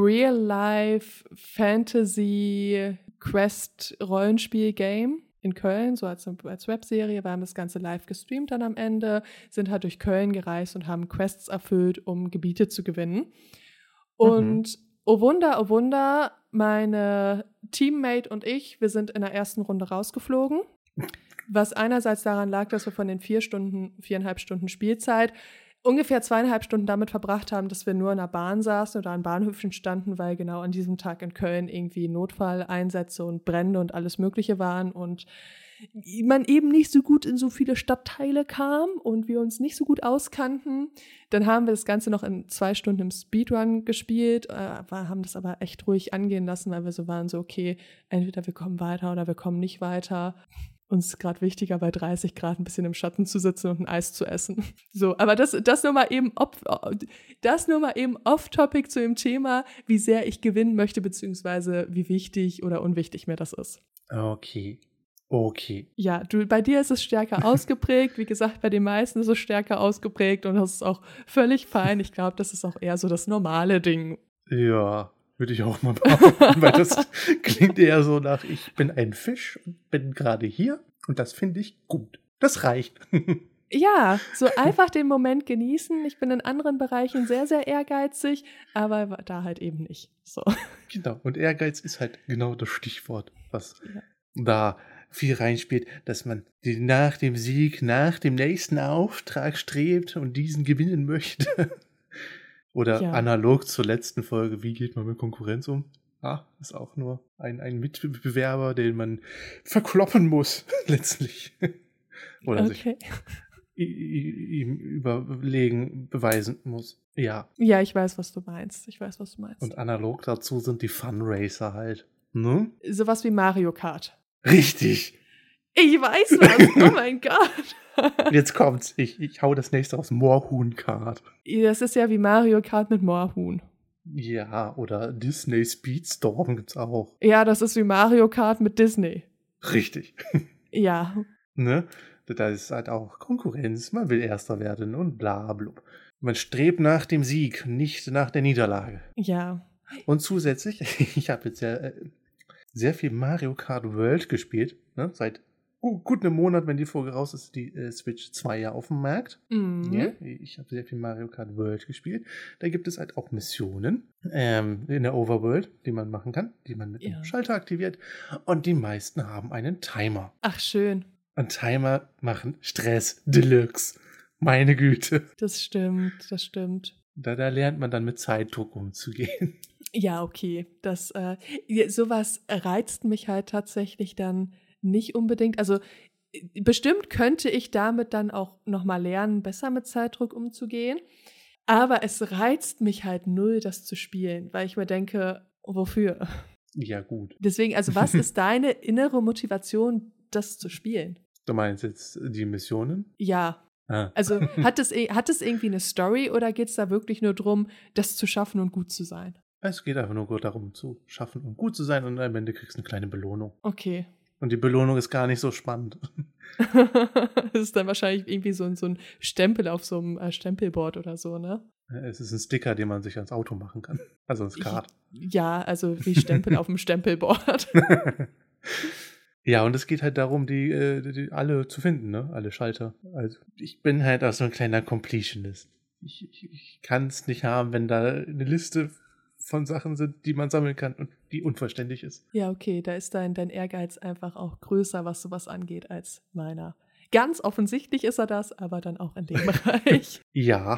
A: Real-Life-Fantasy-Quest-Rollenspiel-Game in Köln, so als, als Webserie. Wir haben das Ganze live gestreamt dann am Ende, sind halt durch Köln gereist und haben Quests erfüllt, um Gebiete zu gewinnen. Und mhm. oh Wunder, oh Wunder, meine Teammate und ich, wir sind in der ersten Runde rausgeflogen, was einerseits daran lag, dass wir von den vier Stunden, viereinhalb Stunden Spielzeit ungefähr zweieinhalb Stunden damit verbracht haben, dass wir nur in der Bahn saßen oder an Bahnhöfen standen, weil genau an diesem Tag in Köln irgendwie Notfalleinsätze und Brände und alles Mögliche waren und man eben nicht so gut in so viele Stadtteile kam und wir uns nicht so gut auskannten. Dann haben wir das Ganze noch in zwei Stunden im Speedrun gespielt, äh, haben das aber echt ruhig angehen lassen, weil wir so waren, so okay, entweder wir kommen weiter oder wir kommen nicht weiter. Uns ist gerade wichtiger, bei dreißig Grad ein bisschen im Schatten zu sitzen und ein Eis zu essen. So, aber das, das nur mal eben off, das nur mal eben off-topic zu dem Thema, wie sehr ich gewinnen möchte, beziehungsweise wie wichtig oder unwichtig mir das ist.
B: Okay. Okay.
A: Ja, du, bei dir ist es stärker ausgeprägt. Wie gesagt, bei den meisten ist es stärker ausgeprägt und das ist auch völlig fein. Ich glaube, das ist auch eher so das normale Ding.
B: Ja, würde ich auch mal behaupten, weil das klingt eher so nach, ich bin ein Fisch und bin gerade hier und das finde ich gut. Das reicht.
A: Ja, so einfach den Moment genießen. Ich bin in anderen Bereichen sehr, sehr ehrgeizig, aber da halt eben nicht. So.
B: Genau, und Ehrgeiz ist halt genau das Stichwort, was
A: ja.
B: da viel reinspielt, dass man nach dem Sieg, nach dem nächsten Auftrag strebt und diesen gewinnen möchte. Oder
A: Ja.
B: analog zur letzten Folge, wie geht man mit Konkurrenz um? Ah, ist auch nur ein, ein Mitbewerber, den man verkloppen muss, letztlich. Oder
A: Okay.
B: sich i- i- ihm überlegen, beweisen muss. Ja.
A: Ja, ich weiß, was du meinst. Ich weiß, was du meinst.
B: Und analog dazu sind die Funracer halt. Ne?
A: Sowas wie Mario Kart.
B: Richtig.
A: Ich weiß was. Oh mein Gott.
B: Jetzt kommt's. Ich, ich hau das nächste aus. Moorhuhn-Kart.
A: Das ist ja wie Mario Kart mit Moorhuhn.
B: Ja, oder Disney Speedstorm gibt's auch.
A: Ja, das ist wie Mario Kart mit Disney.
B: Richtig.
A: Ja.
B: Ne? Da ist halt auch Konkurrenz. Man will Erster werden und bla blub. Man strebt nach dem Sieg, nicht nach der Niederlage.
A: Ja.
B: Und zusätzlich, ich habe jetzt ja äh, sehr viel Mario Kart World gespielt. Ne? Seit uh, gut einem Monat, wenn die Folge raus ist, die äh, Switch zwei ja auf dem Markt.
A: Mhm.
B: Ja, ich habe sehr viel Mario Kart World gespielt. Da gibt es halt auch Missionen ähm, in der Overworld, die man machen kann, die man mit
A: Ja.
B: einem Schalter aktiviert. Und die meisten haben einen Timer.
A: Ach, schön.
B: Und Timer machen Stress Deluxe. Meine Güte.
A: Das stimmt, das stimmt.
B: Da, da lernt man dann mit Zeitdruck umzugehen.
A: Ja, okay. Das, äh, ja, sowas reizt mich halt tatsächlich dann nicht unbedingt. Also äh, bestimmt könnte ich damit dann auch nochmal lernen, besser mit Zeitdruck umzugehen. Aber es reizt mich halt null, das zu spielen, weil ich mir denke, wofür?
B: Ja, gut.
A: Deswegen, also was ist deine innere Motivation, das zu spielen?
B: Du meinst jetzt die Missionen?
A: Ja.
B: Ah.
A: Also hat es, hat es irgendwie eine Story oder geht es da wirklich nur darum, das zu schaffen und gut zu sein?
B: Es geht einfach nur gut darum, zu schaffen und gut zu sein und am Ende kriegst du eine kleine Belohnung.
A: Okay.
B: Und die Belohnung ist gar nicht so spannend.
A: Das ist dann wahrscheinlich irgendwie so ein, so ein Stempel auf so einem äh, Stempelboard oder so, ne?
B: Es ist ein Sticker, den man sich ans Auto machen kann. Also ins Kart.
A: Ja, also wie Stempel auf dem Stempelboard.
B: Ja, und es geht halt darum, die, äh, die alle zu finden, ne? Alle Schalter. Also ich bin halt auch so ein kleiner Completionist. Ich, ich, ich kann es nicht haben, wenn da eine Liste von Sachen sind, die man sammeln kann und die unvollständig ist.
A: Ja, okay, da ist dein, dein Ehrgeiz einfach auch größer, was sowas angeht, als meiner. Ganz offensichtlich ist er das, aber dann auch in dem Bereich.
B: Ja.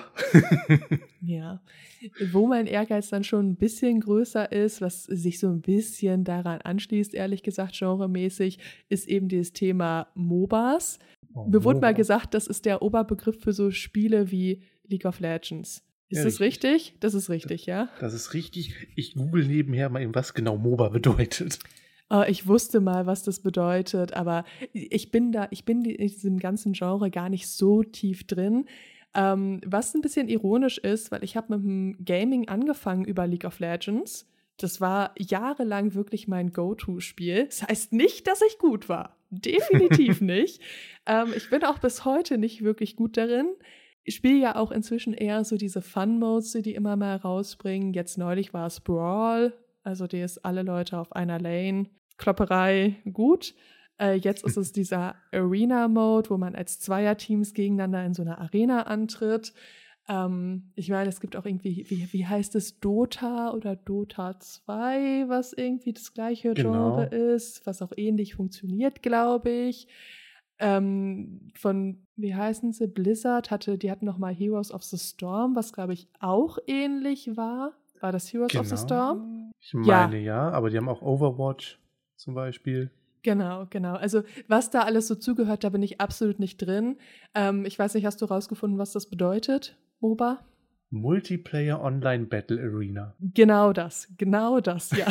A: Ja. Wo mein Ehrgeiz dann schon ein bisschen größer ist, was sich so ein bisschen daran anschließt, ehrlich gesagt, genremäßig, ist eben dieses Thema MOBAs.
B: Oh,
A: Mir wurde mal
B: MOBA.
A: gesagt, das ist der Oberbegriff für so Spiele wie League of Legends. Ist
B: Ja,
A: das
B: richtig.
A: richtig? Das ist richtig, ja?
B: Das ist richtig. Ich google nebenher mal eben, was genau MOBA bedeutet.
A: Äh, ich wusste mal, was das bedeutet, aber ich bin da, ich bin in diesem ganzen Genre gar nicht so tief drin. Ähm, was ein bisschen ironisch ist, weil ich habe mit dem Gaming angefangen über League of Legends. Das war jahrelang wirklich mein Go-To-Spiel. Das heißt nicht, dass ich gut war. Definitiv nicht. Ähm, ich bin auch bis heute nicht wirklich gut darin. Ich spiele ja auch inzwischen eher so diese Fun-Modes, die die immer mal rausbringen. Jetzt neulich war es Brawl. Also die ist alle Leute auf einer Lane. Klopperei, gut. Äh, jetzt ist es dieser Arena-Mode, wo man als Zweierteams gegeneinander in so einer Arena antritt. Ähm, ich meine, es gibt auch irgendwie, wie, wie heißt es, Dota oder Dota zwei, was irgendwie das gleiche Genre
B: Genau.
A: ist, was auch ähnlich funktioniert, glaube ich. Ähm, von, wie heißen sie, Blizzard hatte, die hatten noch mal Heroes of the Storm, was, glaube ich, auch ähnlich war. War das Heroes of the Storm?
B: Ich meine ja. ja, aber die haben auch Overwatch zum Beispiel.
A: Genau, genau. Also was da alles so zugehört, da bin ich absolut nicht drin. Ähm, ich weiß nicht, hast du rausgefunden, was das bedeutet, MOBA?
B: Multiplayer Online Battle Arena.
A: Genau das, genau das, ja.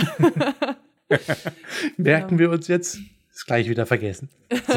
B: Merken wir uns jetzt, ist gleich wieder vergessen.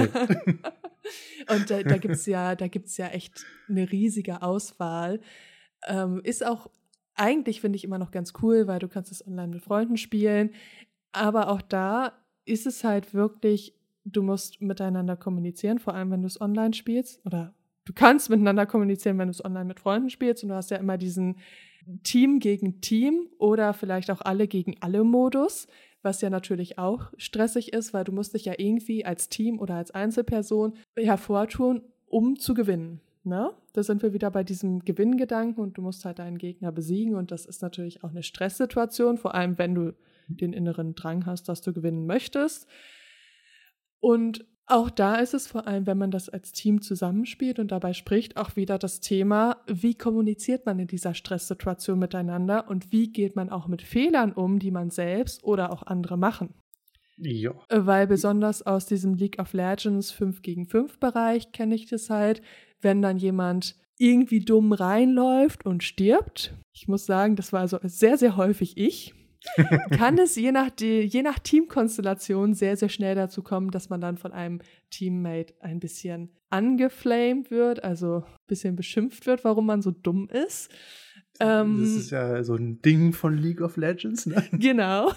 A: Und da, da gibt es ja, da gibt's ja echt eine riesige Auswahl. Ähm, ist auch eigentlich, finde ich, immer noch ganz cool, weil du kannst es online mit Freunden spielen. Aber auch da ist es halt wirklich, du musst miteinander kommunizieren, vor allem wenn du es online spielst. Oder du kannst miteinander kommunizieren, wenn du es online mit Freunden spielst. Und du hast ja immer diesen Team gegen Team oder vielleicht auch alle gegen alle Modus, was ja natürlich auch stressig ist, weil du musst dich ja irgendwie als Team oder als Einzelperson hervortun, um zu gewinnen. Ne? Da sind wir wieder bei diesem Gewinngedanken und du musst halt deinen Gegner besiegen und das ist natürlich auch eine Stresssituation, vor allem wenn du den inneren Drang hast, dass du gewinnen möchtest. Und Auch da ist es vor allem, wenn man das als Team zusammenspielt und dabei spricht, auch wieder das Thema, wie kommuniziert man in dieser Stresssituation miteinander und wie geht man auch mit Fehlern um, die man selbst oder auch andere machen.
B: Ja.
A: Weil besonders aus diesem League of Legends fünf gegen fünf Bereich kenne ich das halt, wenn dann jemand irgendwie dumm reinläuft und stirbt. Ich muss sagen, das war also sehr, sehr häufig ich. Kann es je nach, die, je nach Teamkonstellation sehr, sehr schnell dazu kommen, dass man dann von einem Teammate ein bisschen angeflamed wird, also ein bisschen beschimpft wird, warum man so dumm ist.
B: Ähm, das ist ja so ein Ding von League of Legends, ne?
A: Genau.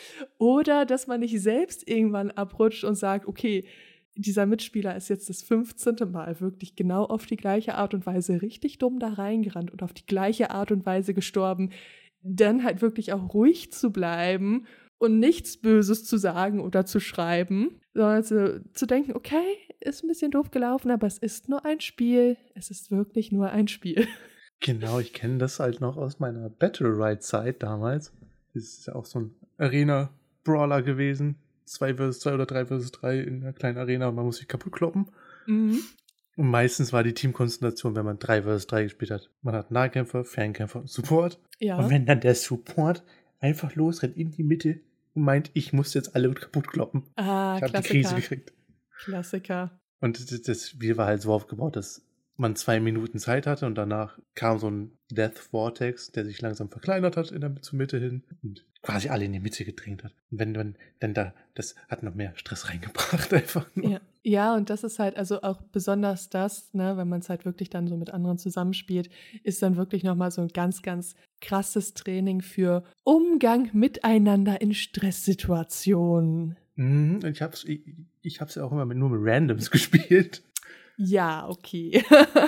A: Oder dass man nicht selbst irgendwann abrutscht und sagt, okay, dieser Mitspieler ist jetzt das fünfzehnte Mal wirklich genau auf die gleiche Art und Weise richtig dumm da reingerannt und auf die gleiche Art und Weise gestorben. Dann halt wirklich auch ruhig zu bleiben und nichts Böses zu sagen oder zu schreiben, sondern zu, zu denken, okay, ist ein bisschen doof gelaufen, aber es ist nur ein Spiel. Es ist wirklich nur ein Spiel.
B: Genau, ich kenne das halt noch aus meiner Battle Ride-Zeit damals. Das ist ja auch so ein Arena-Brawler gewesen. zwei versus zwei oder drei versus drei in einer kleinen Arena und man muss sich kaputt kloppen.
A: Mhm.
B: Und meistens war die Teamkonstellation, wenn man drei versus drei gespielt hat. Man hat Nahkämpfer, Fernkämpfer und Support.
A: Ja.
B: Und wenn dann der Support einfach losrennt in die Mitte und meint, ich muss jetzt alle kaputt kloppen.
A: Ah,
B: ich habe die
A: Klassiker.
B: Krise gekriegt.
A: Klassiker.
B: Und das, das Spiel war halt so aufgebaut, dass man zwei Minuten Zeit hatte und danach kam so ein Death Vortex, der sich langsam verkleinert hat in der, zur Mitte hin und quasi alle in die Mitte gedrängt hat. Und wenn man dann da, das hat noch mehr Stress reingebracht einfach nur.
A: Ja. Ja, und das ist halt also auch besonders das, ne, wenn man es halt wirklich dann so mit anderen zusammenspielt, ist dann wirklich nochmal so ein ganz, ganz krasses Training für Umgang miteinander in Stresssituationen.
B: Mhm, ich hab's, ich, ich hab's ja auch immer mit, nur mit Randoms gespielt.
A: Ja, okay.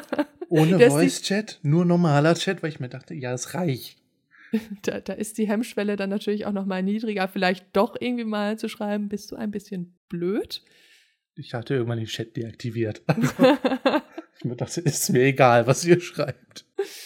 B: Ohne
A: Das
B: Voice-Chat, nur normaler Chat, weil ich mir dachte, ja, es reicht.
A: Da, da ist die Hemmschwelle dann natürlich auch nochmal niedriger, vielleicht doch irgendwie mal zu schreiben, bist du ein bisschen blöd?
B: Ich hatte irgendwann den Chat deaktiviert. Also, ich mir dachte, ist mir egal, was ihr schreibt.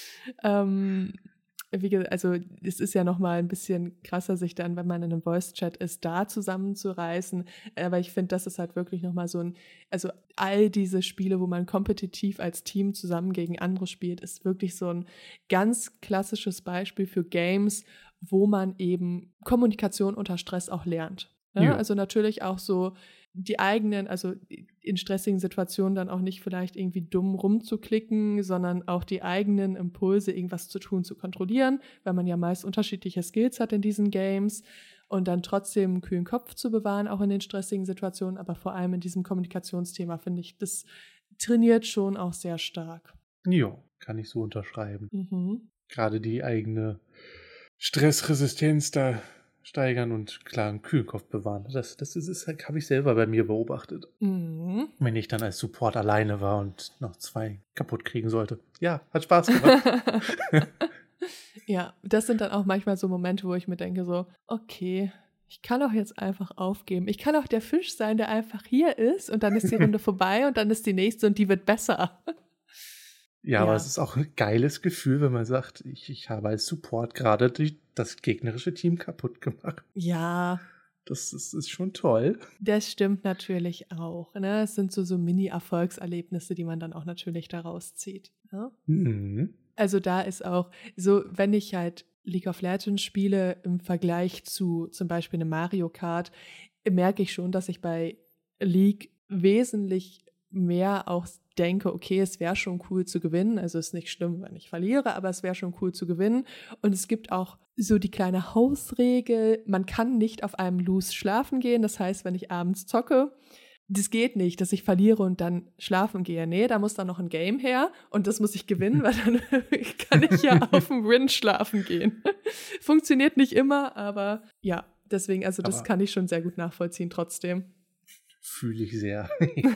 A: ähm, wie gesagt, also es ist ja nochmal ein bisschen krasser, sich dann, wenn man in einem Voice-Chat ist, da zusammenzureißen. Aber ich finde, das ist halt wirklich nochmal so ein, also all diese Spiele, wo man kompetitiv als Team zusammen gegen andere spielt, ist wirklich so ein ganz klassisches Beispiel für Games, wo man eben Kommunikation unter Stress auch lernt. Ja?
B: Ja.
A: Also natürlich auch so die eigenen, also in stressigen Situationen dann auch nicht vielleicht irgendwie dumm rumzuklicken, sondern auch die eigenen Impulse, irgendwas zu tun, zu kontrollieren, weil man ja meist unterschiedliche Skills hat in diesen Games und dann trotzdem einen kühlen Kopf zu bewahren, auch in den stressigen Situationen, aber vor allem in diesem Kommunikationsthema finde ich, das trainiert schon auch sehr stark.
B: Ja, kann ich so unterschreiben.
A: Mhm.
B: Gerade die eigene Stressresistenz da steigern und klar einen kühlen Kopf bewahren. Das, das ist, ist habe ich selber bei mir beobachtet.
A: Mhm.
B: Wenn ich dann als Support alleine war und noch zwei kaputt kriegen sollte. Ja, hat Spaß gemacht.
A: Ja, das sind dann auch manchmal so Momente, wo ich mir denke so, okay, ich kann doch jetzt einfach aufgeben. Ich kann auch der Fisch sein, der einfach hier ist und dann ist die Runde vorbei und dann ist die nächste und die wird besser.
B: Ja,
A: Ja.
B: aber es ist auch ein geiles Gefühl, wenn man sagt, ich, ich habe als Support gerade die, das gegnerische Team kaputt gemacht.
A: Ja,
B: Das ist, ist schon toll.
A: das stimmt natürlich auch. Ne? Es sind so, so Mini-Erfolgserlebnisse, die man dann auch natürlich daraus zieht. Ne?
B: Mhm.
A: Also da ist auch so, wenn ich halt League of Legends spiele im Vergleich zu zum Beispiel einem Mario Kart, merke ich schon, dass ich bei League wesentlich mehr auch denke, okay, es wäre schon cool zu gewinnen. Also ist nicht schlimm, wenn ich verliere, aber es wäre schon cool zu gewinnen. Und es gibt auch so die kleine Hausregel, man kann nicht auf einem Loose schlafen gehen. Das heißt, wenn ich abends zocke, das geht nicht, dass ich verliere und dann schlafen gehe. Nee, da muss dann noch ein Game her und das muss ich gewinnen, weil dann kann ich ja auf dem Win schlafen gehen. Funktioniert nicht immer, aber ja, deswegen, also das
B: Aber
A: kann ich schon sehr gut nachvollziehen trotzdem.
B: Fühle ich sehr.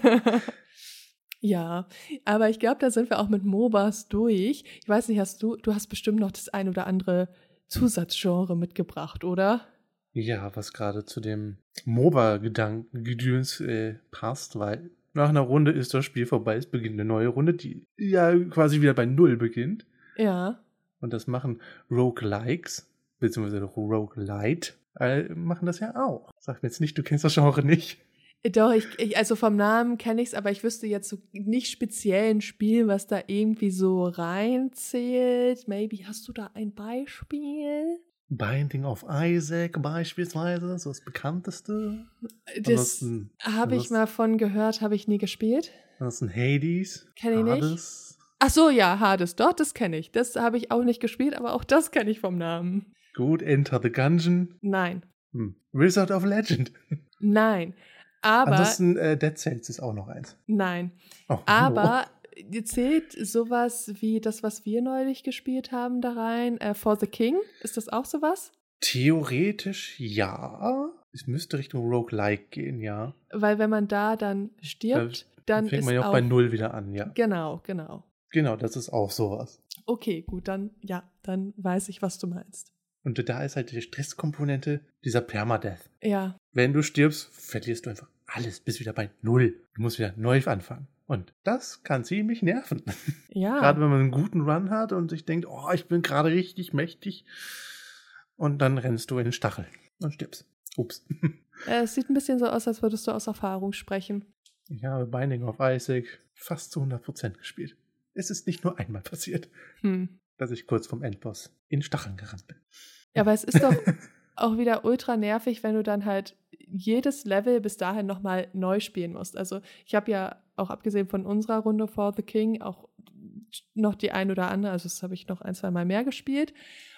A: Ja, aber ich glaube, da sind wir auch mit MOBAs durch. Ich weiß nicht, hast du, du hast bestimmt noch das ein oder andere Zusatzgenre mitgebracht, oder?
B: Ja, was gerade zu dem MOBA-Gedanken-Gedöns äh, passt, weil nach einer Runde ist das Spiel vorbei, es beginnt eine neue Runde, die ja quasi wieder bei Null beginnt.
A: Ja.
B: Und das machen Roguelikes, beziehungsweise Roguelite, äh, machen das ja auch. Sag mir jetzt nicht, du kennst das Genre nicht.
A: Doch, ich, ich, also vom Namen kenne ich es, aber ich wüsste jetzt so nicht speziell ein Spiel, was da irgendwie so reinzählt. Maybe hast du da ein Beispiel?
B: Binding of Isaac beispielsweise, so das bekannteste.
A: Das habe ich mal von gehört, habe ich nie gespielt.
B: Das ist ein Hades.
A: Kenne ich nicht. Ach so, ja, Hades, doch, das kenne ich. Das habe ich auch nicht gespielt, aber auch das kenne ich vom Namen.
B: Gut, Enter the Gungeon.
A: Nein.
B: Hm. Wizard of Legend.
A: Nein, aber...
B: Ansonsten äh, Dead Cells ist auch noch eins.
A: Nein,
B: oh,
A: aber oh. zählt sowas wie das, was wir neulich gespielt haben, da rein? Äh, For the King, ist das auch sowas?
B: Theoretisch ja. Es müsste Richtung Roguelike gehen, ja.
A: Weil wenn man da dann stirbt, da dann
B: fängt
A: ist
B: man ja auch,
A: auch
B: bei Null wieder an, ja.
A: Genau, genau.
B: Genau, das ist auch sowas.
A: Okay, gut, dann, ja, dann weiß ich, was du meinst.
B: Und da ist halt die Stresskomponente dieser Permadeath.
A: Ja.
B: Wenn du stirbst, verlierst du einfach alles, bist wieder bei Null. Du musst wieder neu anfangen. Und das kann ziemlich nerven.
A: Ja.
B: Gerade wenn man einen guten Run hat und sich denkt, oh, ich bin gerade richtig mächtig. Und dann rennst du in den Stachel und stirbst. Ups.
A: Es sieht ein bisschen so aus, als würdest du aus Erfahrung sprechen.
B: Ich habe Binding of Isaac fast zu hundert Prozent gespielt. Es ist nicht nur einmal passiert,
A: hm.
B: dass ich kurz vom Endboss in Stacheln gerannt bin.
A: Ja, aber es ist doch auch wieder ultra nervig, wenn du dann halt jedes Level bis dahin nochmal neu spielen musst. Also ich habe ja auch abgesehen von unserer Runde For the King auch noch die ein oder andere, also das habe ich noch ein, zwei Mal mehr gespielt.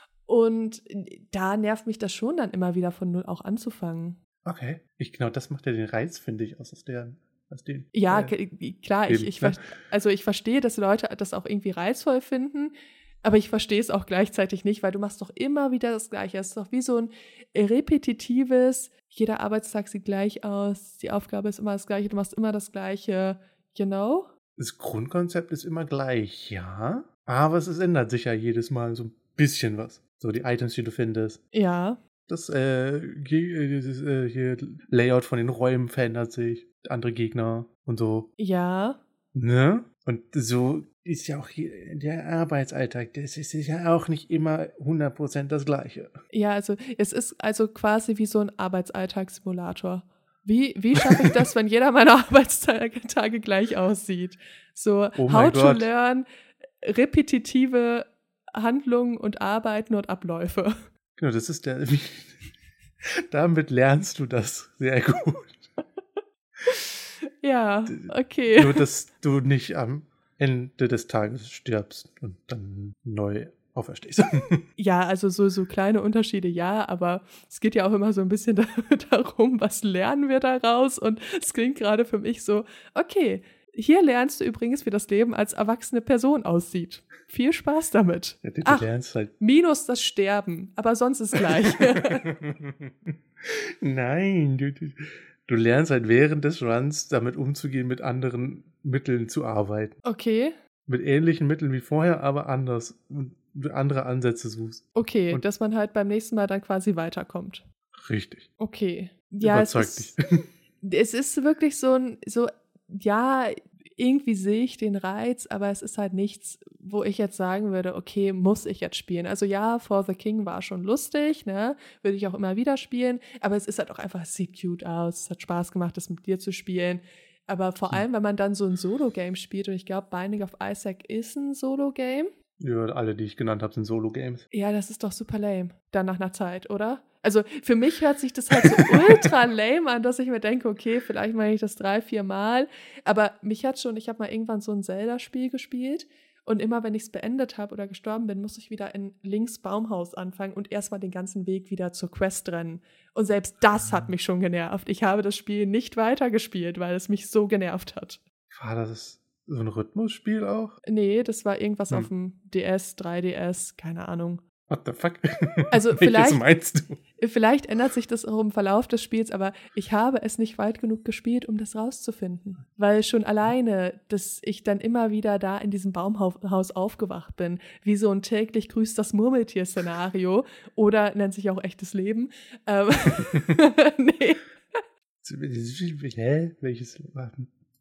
A: Und da nervt mich das schon dann immer wieder von Null auch anzufangen.
B: Okay. Ich, genau, das macht ja den Reiz, finde ich, aus, aus der aus den,
A: Ja,
B: äh,
A: k- klar, ich, ich, ver- also ich verstehe, dass Leute das auch irgendwie reizvoll finden, aber ich verstehe es auch gleichzeitig nicht, weil du machst doch immer wieder das Gleiche. Es ist doch wie so ein repetitives, jeder Arbeitstag sieht gleich aus, die Aufgabe ist immer das Gleiche, du machst immer das Gleiche, you know?
B: Das Grundkonzept ist immer gleich, ja. Aber es, es ändert sich ja jedes Mal so ein bisschen was. So die Items, die du findest.
A: Ja.
B: Das, äh, ge- dieses, äh, hier Layout von den Räumen verändert sich. Andere Gegner und so.
A: Ja.
B: Ne? Und so ist ja auch hier der Arbeitsalltag. Das ist ja auch nicht immer hundert Prozent das Gleiche.
A: Ja, also es ist also quasi wie so ein Arbeitsalltagssimulator. Wie, wie schaffe ich das, wenn jeder meiner Arbeitstage gleich aussieht? So
B: Oh
A: how
B: mein
A: to
B: Gott.
A: learn, repetitive Handlungen und Arbeiten und Abläufe.
B: Genau, das ist der. Damit lernst du das sehr gut.
A: Ja, okay.
B: Nur, dass du nicht am Ende des Tages stirbst und dann neu auferstehst.
A: Ja, also so, so kleine Unterschiede, ja, aber es geht ja auch immer so ein bisschen da, darum, was lernen wir daraus? Und es klingt gerade für mich so, okay, hier lernst du übrigens, wie das Leben als erwachsene Person aussieht. Viel Spaß damit.
B: Ja, du, du
A: Ach,
B: lernst halt.
A: minus das Sterben, aber sonst ist gleich.
B: Nein, du, du, du lernst halt während des Runs damit umzugehen, mit anderen Mitteln zu arbeiten.
A: Okay,
B: Mit ähnlichen Mitteln wie vorher, aber anders. Und du andere Ansätze suchst.
A: okay,
B: Und-
A: dass man halt beim nächsten Mal dann quasi weiterkommt.
B: Richtig.
A: Okay. Ja, es
B: Überzeugt
A: ist,
B: dich.
A: es ist wirklich so ein, so, ja, irgendwie sehe ich den Reiz, aber es ist halt nichts, wo ich jetzt sagen würde, okay, muss ich jetzt spielen. Also ja, For the King war schon lustig, ne, würde ich auch immer wieder spielen, aber es ist halt auch einfach, es sieht cute aus, es hat Spaß gemacht, das mit dir zu spielen. Aber vor
B: Hm.
A: allem, wenn man dann so ein Solo-Game spielt, und ich glaube, Binding of Isaac ist ein Solo-Game.
B: Ja, alle, die ich genannt habe, sind Solo-Games.
A: Ja, das ist doch super lame, dann nach einer Zeit, oder? Also für mich hört sich das halt so ultra lame an, dass ich mir denke, okay, vielleicht mache ich das drei, vier Mal. Aber mich hat schon, ich habe mal irgendwann so ein Zelda-Spiel gespielt und immer, wenn ich es beendet habe oder gestorben bin, musste ich wieder in Links Baumhaus anfangen und erstmal den ganzen Weg wieder zur Quest rennen. Und selbst das hat mich schon genervt. Ich habe das Spiel nicht weitergespielt, weil es mich so genervt hat.
B: War das so ein Rhythmusspiel auch?
A: Nee, das war irgendwas
B: Hm.
A: auf dem D S, drei D S, keine Ahnung.
B: What the fuck?
A: Also
B: Welches
A: vielleicht-
B: meinst du?
A: Vielleicht ändert sich das auch im Verlauf des Spiels, aber ich habe es nicht weit genug gespielt, um das rauszufinden. Weil schon alleine, dass ich dann immer wieder da in diesem Baumhaus aufgewacht bin, wie so ein täglich grüßt das Murmeltier-Szenario oder nennt sich auch echtes Leben. Ähm, nee.
B: Hä? Welches?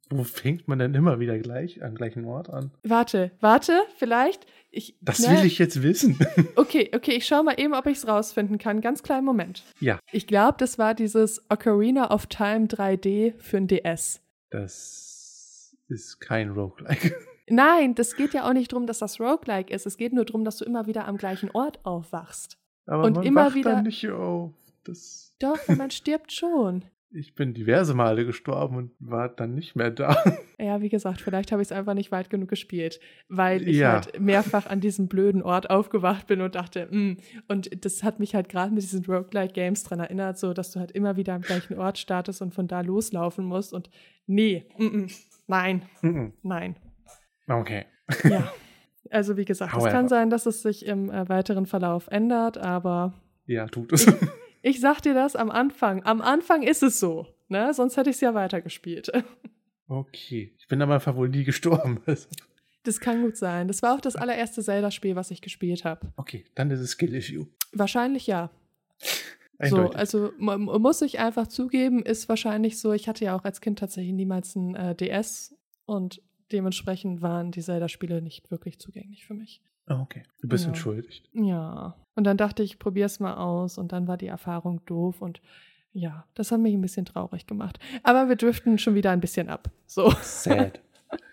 B: Wo fängt man denn immer wieder gleich am gleichen Ort an?
A: Warte, warte, vielleicht. Ich,
B: Das
A: ne?
B: will ich jetzt wissen.
A: Okay, okay, ich schau mal eben, ob ich es rausfinden kann. Ganz kleinen Moment.
B: Ja.
A: Ich glaube, das war dieses Ocarina of Time drei D für ein D S.
B: Das ist kein Roguelike.
A: Nein, das geht ja auch nicht darum, dass das Roguelike ist. Es geht nur darum, dass du immer wieder am gleichen Ort aufwachst.
B: Aber
A: Und
B: man
A: immer
B: wacht
A: wieder-
B: dann nicht auf. Das
A: Doch, weil man stirbt schon.
B: ich bin diverse Male gestorben und war dann nicht mehr da.
A: Ja, wie gesagt, vielleicht habe ich es einfach nicht weit genug gespielt, weil ich
B: Ja.
A: halt mehrfach an diesem blöden Ort aufgewacht bin und dachte, mh. Und das hat mich halt gerade mit diesen Roguelike-Games dran erinnert, so dass du halt immer wieder am gleichen Ort startest und von da loslaufen musst und nee, mh, nein,
B: Mhm.
A: nein.
B: Okay.
A: Ja, also wie gesagt, es
B: However.
A: kann sein, dass es sich im äh, weiteren Verlauf ändert, aber
B: Ja, tut es.
A: ich sag dir das am Anfang. Am Anfang ist es so, ne? Sonst hätte ich es ja weitergespielt.
B: Okay. Ich bin aber einfach wohl nie gestorben. Also,
A: Das kann gut sein. Das war auch das allererste Zelda-Spiel, was ich gespielt habe.
B: okay, dann ist es Skill-Issue.
A: Wahrscheinlich ja. So,
B: Eindeutig.
A: also man, man muss ich einfach zugeben, ist wahrscheinlich so, ich hatte ja auch als Kind tatsächlich niemals ein äh, D S und dementsprechend waren die Zelda-Spiele nicht wirklich zugänglich für mich.
B: Ah, okay. Du bist
A: Ja.
B: entschuldigt.
A: Ja. Und dann dachte ich, probier's mal aus und dann war die Erfahrung doof und ja, das hat mich ein bisschen traurig gemacht. Aber wir driften schon wieder ein bisschen ab. So.
B: Sad.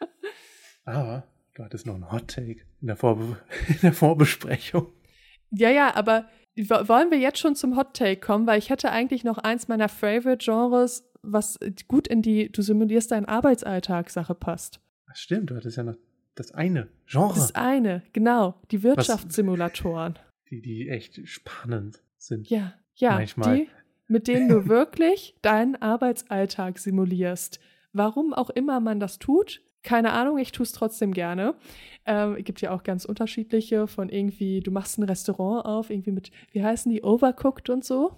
B: Aber du hattest noch einen Hot Take in der, Vorbe in der Vorbesprechung.
A: Ja, ja, aber w- wollen wir jetzt schon zum Hot Take kommen, weil ich hätte eigentlich noch eins meiner Favorite-Genres, was gut in die du simulierst deinen Arbeitsalltag-Sache passt.
B: Das stimmt, du hattest ja noch das eine Genre,
A: Das eine, genau, die Wirtschaftssimulatoren.
B: die, die echt spannend sind.
A: Ja, ja,
B: Manchmal.
A: die, mit denen du wirklich deinen Arbeitsalltag simulierst. Warum auch immer man das tut, keine Ahnung, ich tue es trotzdem gerne. Ähm, es gibt ja auch ganz unterschiedliche von irgendwie, du machst ein Restaurant auf, irgendwie mit, wie heißen die, Overcooked und so.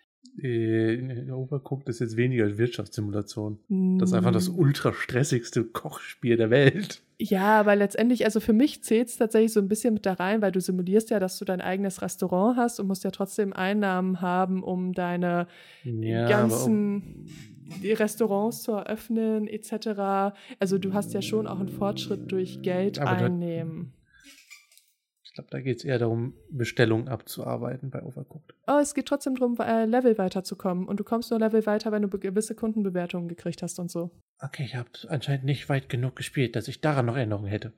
B: Äh, Overcooked ist jetzt weniger Wirtschaftssimulation. Das ist einfach das ultra stressigste Kochspiel der Welt.
A: Ja, aber letztendlich, also für mich zählt es tatsächlich so ein bisschen mit da rein, weil du simulierst ja, dass du dein eigenes Restaurant hast und musst ja trotzdem Einnahmen haben, um deine
B: Ja,
A: ganzen die Restaurants zu eröffnen et cetera. Also du hast ja schon auch einen Fortschritt durch Geld
B: Aber da-
A: einnehmen.
B: ich glaube, da geht es eher darum, Bestellungen abzuarbeiten bei Overcooked.
A: Oh, es geht trotzdem darum, äh, Level weiterzukommen. Und du kommst nur Level weiter, wenn du be- gewisse Kundenbewertungen gekriegt hast und so.
B: Okay, ich habe anscheinend nicht weit genug gespielt, dass ich daran noch Erinnerungen hätte.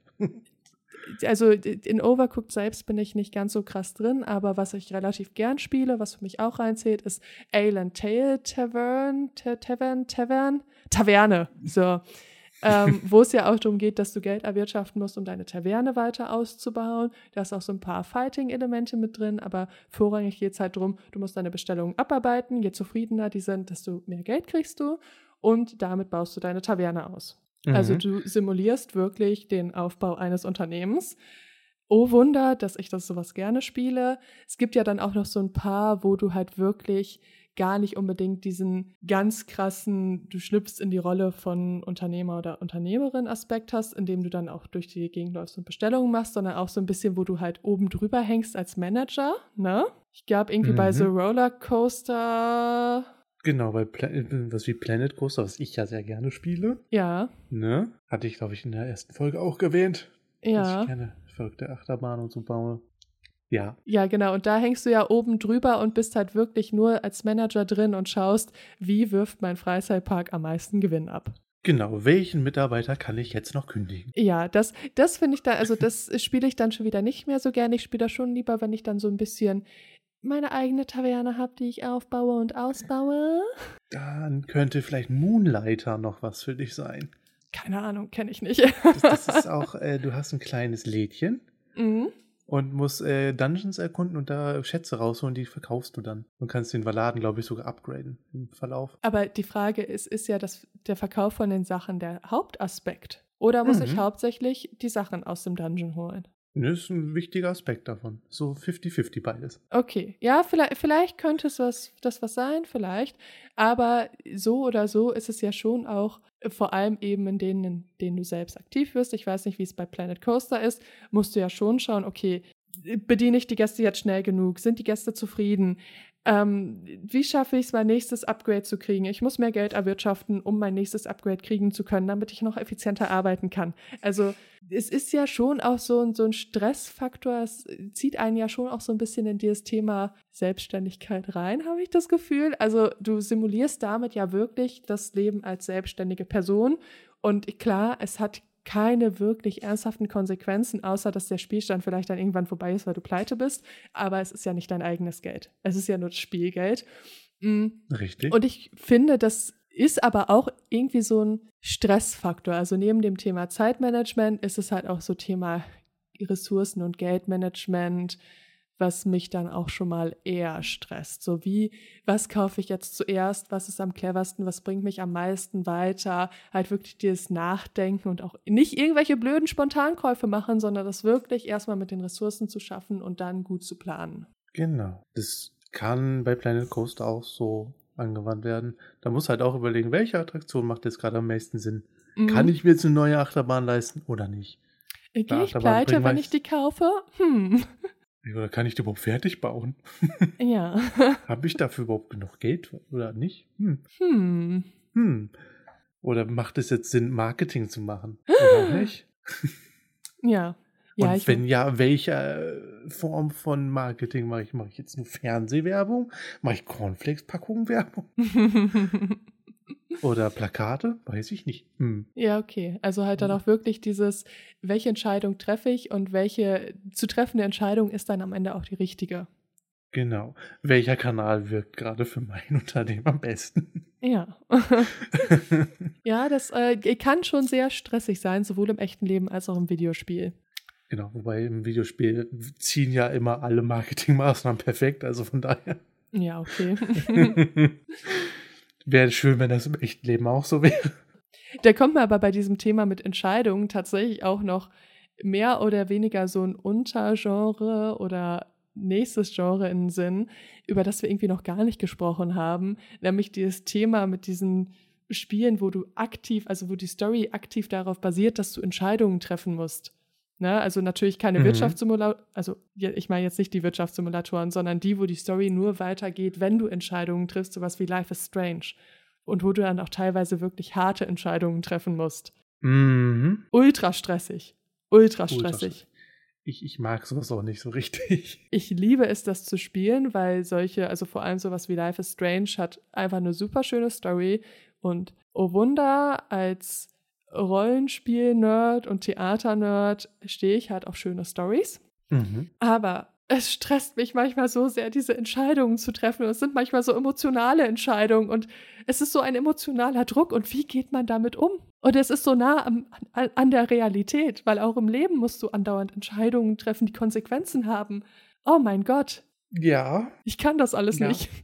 A: Also in Overcooked selbst bin ich nicht ganz so krass drin, aber was ich relativ gern spiele, was für mich auch reinzählt, ist Ale and Tale Tavern, Ta- Tavern, Tavern, Taverne. So. ähm, wo es ja auch darum geht, dass du Geld erwirtschaften musst, um deine Taverne weiter auszubauen. Da ist auch so ein paar Fighting-Elemente mit drin, aber vorrangig geht es halt darum, du musst deine Bestellungen abarbeiten. Je zufriedener die sind, desto mehr Geld kriegst du und damit baust du deine Taverne aus. Also
B: Mhm.
A: du simulierst wirklich den Aufbau eines Unternehmens. Oh Wunder, dass ich das sowas gerne spiele. Es gibt ja dann auch noch so ein paar, wo du halt wirklich gar nicht unbedingt diesen ganz krassen, du schlüpfst in die Rolle von Unternehmer oder Unternehmerin Aspekt hast, indem du dann auch durch die Gegend läufst und Bestellungen machst, sondern auch so ein bisschen, wo du halt oben drüber hängst als Manager, ne? Ich glaube irgendwie
B: Mhm.
A: bei so Rollercoaster,
B: Genau, bei Pla was wie Planet Coaster, was ich ja sehr gerne spiele,
A: ja,
B: ne? Hatte ich, glaube ich, in der ersten Folge auch erwähnt, dass
A: ja.
B: ich gerne verrückte Achterbahn und so baue. Ja,
A: Ja, genau. Und da hängst du ja oben drüber und bist halt wirklich nur als Manager drin und schaust, wie wirft mein Freizeitpark am meisten Gewinn ab.
B: genau. Welchen Mitarbeiter kann ich jetzt noch kündigen?
A: Ja, das, das finde ich da, also das spiele ich dann schon wieder nicht mehr so gerne. Ich spiele das schon lieber, wenn ich dann so ein bisschen meine eigene Taverne habe, die ich aufbaue und ausbaue.
B: Dann könnte vielleicht Moonlighter noch was für dich sein.
A: Keine Ahnung, kenne ich nicht.
B: Das, das ist auch, äh, du hast ein kleines Lädchen
A: mhm.
B: und musst äh, Dungeons erkunden und da Schätze rausholen, die verkaufst du dann. Und kannst den Laden, glaube ich, sogar upgraden im Verlauf.
A: Aber die Frage ist, ist ja das, der Verkauf von den Sachen der Hauptaspekt? Oder muss
B: Mhm.
A: ich hauptsächlich die Sachen aus dem Dungeon holen?
B: Das ist ein wichtiger Aspekt davon. So fifty fifty beides.
A: Okay, ja, vielleicht, vielleicht könnte es was, das was sein, vielleicht. Aber so oder so ist es ja schon auch, äh, vor allem eben in denen, in denen du selbst aktiv wirst. Ich weiß nicht, wie es bei Planet Coaster ist, musst du ja schon schauen, okay, bediene ich die Gäste jetzt schnell genug? Sind die Gäste zufrieden? Ähm, wie schaffe ich es, mein nächstes Upgrade zu kriegen? Ich muss mehr Geld erwirtschaften, um mein nächstes Upgrade kriegen zu können, damit ich noch effizienter arbeiten kann. Also es ist ja schon auch so ein, so ein Stressfaktor, es zieht einen ja schon auch so ein bisschen in dieses Thema Selbstständigkeit rein, habe ich das Gefühl. Also du simulierst damit ja wirklich das Leben als selbstständige Person. Und klar, es hat keine wirklich ernsthaften Konsequenzen, außer dass der Spielstand vielleicht dann irgendwann vorbei ist, weil du pleite bist. Aber es ist ja nicht dein eigenes Geld. Es ist ja nur das Spielgeld.
B: Richtig.
A: Und ich finde, das ist aber auch irgendwie so ein Stressfaktor. Also neben dem Thema Zeitmanagement ist es halt auch so Thema Ressourcen- und Geldmanagement, was mich dann auch schon mal eher stresst. So wie, was kaufe ich jetzt zuerst, was ist am cleversten, was bringt mich am meisten weiter? Halt wirklich dieses Nachdenken und auch nicht irgendwelche blöden Spontankäufe machen, sondern das wirklich erstmal mit den Ressourcen zu schaffen und dann gut zu planen.
B: Genau. Das kann bei Planet Coaster auch so angewandt werden. Da muss halt auch überlegen, welche Attraktion macht jetzt gerade am meisten Sinn. Mhm. Kann ich mir jetzt eine neue Achterbahn leisten oder nicht?
A: Gehe ich pleite, wenn ich die kaufe? Hm.
B: Oder kann ich die überhaupt fertig bauen?
A: Ja.
B: Habe ich dafür überhaupt genug Geld oder nicht? Hm.
A: Hm.
B: Hm. Oder macht es jetzt Sinn, Marketing zu machen? Oder nicht?
A: Ja.
B: Und
A: ja, ich
B: wenn ja, welche Form von Marketing mache ich? Mache ich jetzt nur Fernsehwerbung? Mache ich Cornflakes-Packung-Werbung? Oder Plakate? Weiß ich nicht. Hm.
A: Ja, okay. Also halt dann auch wirklich dieses, welche Entscheidung treffe ich und welche zu treffende Entscheidung ist dann am Ende auch die richtige.
B: Genau. Welcher Kanal wirkt gerade für mein Unternehmen am besten?
A: Ja. Ja, das äh, kann schon sehr stressig sein, sowohl im echten Leben als auch im Videospiel.
B: Genau, wobei im Videospiel ziehen ja immer alle Marketingmaßnahmen perfekt, also von daher.
A: Ja, okay.
B: Wäre schön, wenn das im echten Leben auch so wäre.
A: Da kommt mir aber bei diesem Thema mit Entscheidungen tatsächlich auch noch mehr oder weniger so ein Untergenre oder nächstes Genre in den Sinn, über das wir irgendwie noch gar nicht gesprochen haben, nämlich dieses Thema mit diesen Spielen, wo du aktiv, also wo die Story aktiv darauf basiert, dass du Entscheidungen treffen musst. Ne? Also natürlich keine mhm. Wirtschaftssimulatoren, also ich meine jetzt nicht die Wirtschaftssimulatoren, sondern die, wo die Story nur weitergeht, wenn du Entscheidungen triffst, sowas wie Life is Strange. Und wo du dann auch teilweise wirklich harte Entscheidungen treffen musst.
B: Mhm.
A: Ultra stressig. Ultra stressig.
B: Ich, ich mag sowas auch nicht so richtig.
A: Ich liebe es, das zu spielen, weil solche, also vor allem sowas wie Life is Strange hat einfach eine super schöne Story. Und oh Wunder, als Rollenspiel-Nerd und Theater-Nerd stehe ich halt auf schöne Storys.
B: Mhm.
A: Aber es stresst mich manchmal so sehr, diese Entscheidungen zu treffen. Und es sind manchmal so emotionale Entscheidungen und es ist so ein emotionaler Druck. Und wie geht man damit um? Und es ist so nah am, an, an der Realität, weil auch im Leben musst du andauernd Entscheidungen treffen, die Konsequenzen haben. Oh mein Gott.
B: Ja.
A: Ich kann das alles
B: ja.
A: nicht.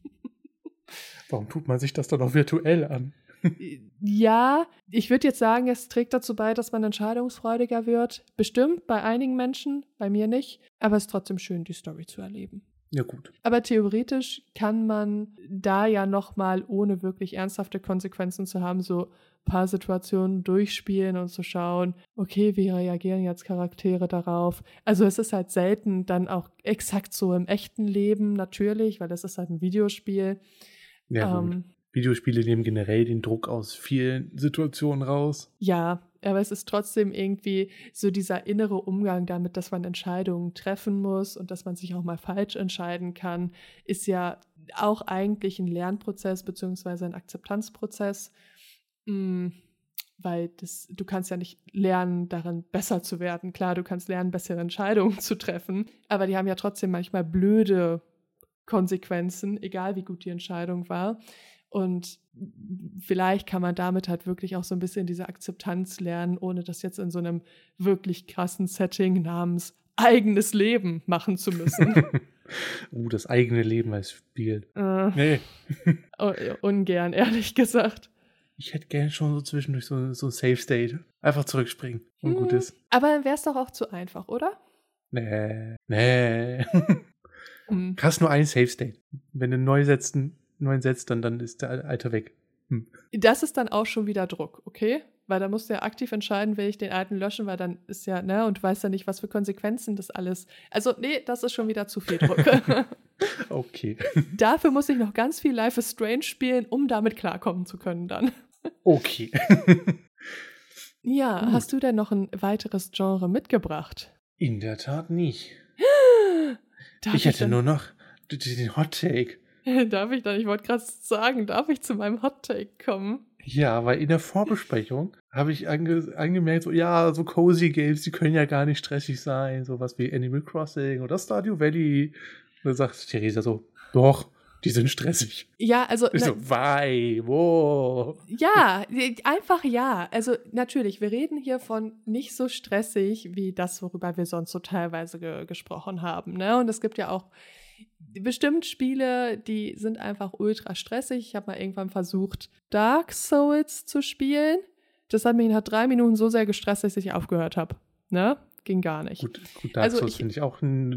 B: Warum tut man sich das dann auch virtuell an?
A: Ja, ich würde jetzt sagen, es trägt dazu bei, dass man entscheidungsfreudiger wird. Bestimmt bei einigen Menschen, bei mir nicht. Aber es ist trotzdem schön, die Story zu erleben.
B: Ja, gut.
A: Aber theoretisch kann man da ja nochmal, ohne wirklich ernsthafte Konsequenzen zu haben, so ein paar Situationen durchspielen und zu schauen, okay, wie reagieren jetzt Charaktere darauf? Also es ist halt selten dann auch exakt so im echten Leben, natürlich, weil das ist halt ein Videospiel.
B: Ja,
A: ähm,
B: gut. Videospiele nehmen generell den Druck aus vielen Situationen raus.
A: Ja, aber es ist trotzdem irgendwie so dieser innere Umgang damit, dass man Entscheidungen treffen muss und dass man sich auch mal falsch entscheiden kann, ist ja auch eigentlich ein Lernprozess beziehungsweise ein Akzeptanzprozess, mhm. weil das, du kannst ja nicht lernen, darin besser zu werden. Klar, du kannst lernen, bessere Entscheidungen zu treffen, aber die haben ja trotzdem manchmal blöde Konsequenzen, egal wie gut die Entscheidung war. Und vielleicht kann man damit halt wirklich auch so ein bisschen diese Akzeptanz lernen, ohne das jetzt in so einem wirklich krassen Setting namens eigenes Leben machen zu müssen.
B: uh, das eigene Leben als Spiel.
A: Äh,
B: nee.
A: oh, ungern, ehrlich gesagt.
B: Ich hätte gerne schon so zwischendurch so, so Safe State. Einfach zurückspringen und
A: hm,
B: gut ist.
A: Aber dann wäre es doch auch zu einfach, oder?
B: Nee. Nee.
A: hm.
B: Hast nur einen Safe State. Wenn du neu setzt, neuen setzt, dann, dann ist der alte weg. Hm.
A: Das ist dann auch schon wieder Druck, okay? Weil da musst du ja aktiv entscheiden, will ich den alten löschen, weil dann ist ja, ne, und du weißt ja nicht, was für Konsequenzen das alles. Also, nee, das ist schon wieder zu viel Druck.
B: Okay.
A: Dafür muss ich noch ganz viel Life is Strange spielen, um damit klarkommen zu können dann.
B: Okay.
A: Ja,
B: Gut.
A: hast du denn noch ein weiteres Genre mitgebracht?
B: In der Tat nicht.
A: Darf
B: ich hätte
A: dann,
B: nur noch d- d- den Hot Take.
A: Darf ich dann, ich wollte gerade sagen, darf ich zu meinem Hot Take kommen?
B: Ja, weil in der Vorbesprechung habe ich ange angemerkt, so, ja, so cozy Games, die können ja gar nicht stressig sein, sowas wie Animal Crossing oder Stardew Valley. Und da sagt Theresa so, doch, die sind stressig.
A: Ja, also
B: Ich
A: na,
B: so, wei, wow.
A: ja, einfach ja. Also natürlich, wir reden hier von nicht so stressig wie das, worüber wir sonst so teilweise ge gesprochen haben, ne? Und es gibt ja auch bestimmt Spiele, die sind einfach ultra stressig. Ich habe mal irgendwann versucht, Dark Souls zu spielen. Das hat mich nach drei Minuten so sehr gestresst, dass ich aufgehört habe. Ne? Ging gar nicht.
B: Gut, gut Dark
A: Also
B: Souls
A: ich-
B: finde ich auch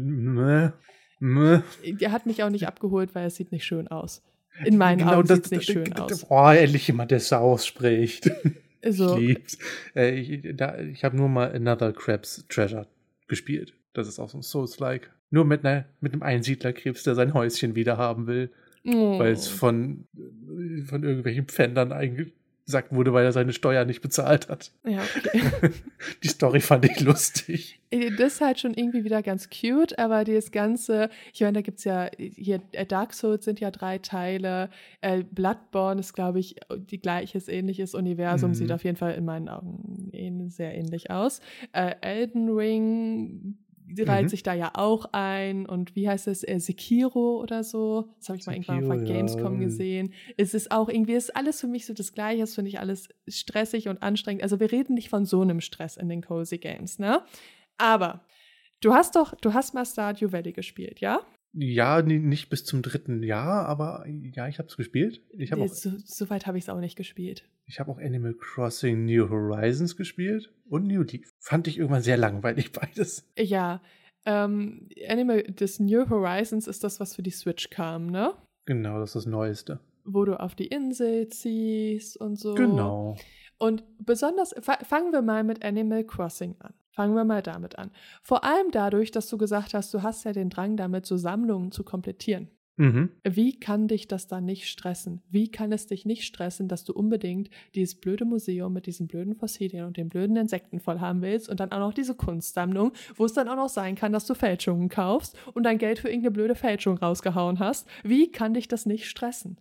B: ein Mäh.
A: Der hat mich auch nicht abgeholt, weil es sieht nicht schön aus. In meinen
B: Genau,
A: Augen
B: das-
A: sieht es nicht
B: das-
A: schön
B: das-
A: aus.
B: Oh, endlich jemand, der es ausspricht.
A: Also,
B: Ich lieb's. Äh, ich da, ich habe nur mal Another Crab's Treasure gespielt. Das ist auch so ein Souls-like. Nur mit, einer, mit einem Einsiedlerkrebs, der sein Häuschen wieder haben will,
A: oh.
B: weil es von, von irgendwelchen Pfändern eingesackt wurde, weil er seine Steuer nicht bezahlt hat.
A: Ja, okay.
B: Die Story fand ich lustig.
A: Das ist halt schon irgendwie wieder ganz cute, aber das Ganze, ich meine, da gibt es ja, hier äh, Dark Souls sind ja drei Teile, äh, Bloodborne ist, glaube ich, die gleiches, ähnliches Universum,
B: Mhm.
A: sieht auf jeden Fall in meinen Augen ähn- sehr ähnlich aus. Äh, Elden Ring reiht
B: Mhm.
A: sich da ja auch ein und wie heißt es, äh, Sekiro oder so, das habe ich mal irgendwann auf der
B: Sekiro, ja.
A: Gamescom gesehen. Es ist auch irgendwie, es ist alles für mich so das Gleiche, das finde ich alles stressig und anstrengend. Also wir reden nicht von so einem Stress in den Cozy Games, ne? Aber du hast doch, du hast mal Stardew Valley gespielt, ja?
B: Ja, nie- nicht bis zum dritten Jahr, aber ja, ich habe es gespielt. Ich habe auch,
A: so, so weit habe ich es auch nicht gespielt.
B: ich hab auch Animal Crossing New Horizons gespielt und New Leaf. Fand ich irgendwann sehr langweilig beides.
A: Ja, ähm, Animal, das New Horizons ist das, was für die Switch kam, ne?
B: Genau, das ist das Neueste.
A: Wo du auf die Insel ziehst und so.
B: Genau.
A: Und besonders, fa- fangen wir mal mit Animal Crossing an. Fangen wir mal damit an. Vor allem dadurch, dass du gesagt hast, du hast ja den Drang damit, so Sammlungen zu komplettieren.
B: Mhm.
A: Wie kann dich das dann nicht stressen? Wie kann es dich nicht stressen, dass du unbedingt dieses blöde Museum mit diesen blöden Fossilien und den blöden Insekten voll haben willst und dann auch noch diese Kunstsammlung, wo es dann auch noch sein kann, dass du Fälschungen kaufst und dein Geld für irgendeine blöde Fälschung rausgehauen hast? Wie kann dich das nicht stressen?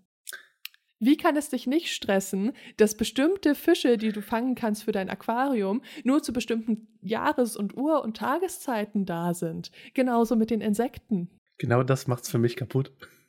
A: Wie kann es dich nicht stressen, dass bestimmte Fische, die du fangen kannst für dein Aquarium, nur zu bestimmten Jahres- und Uhr- und Tageszeiten da sind? Genauso mit den Insekten.
B: Genau das macht's für mich kaputt.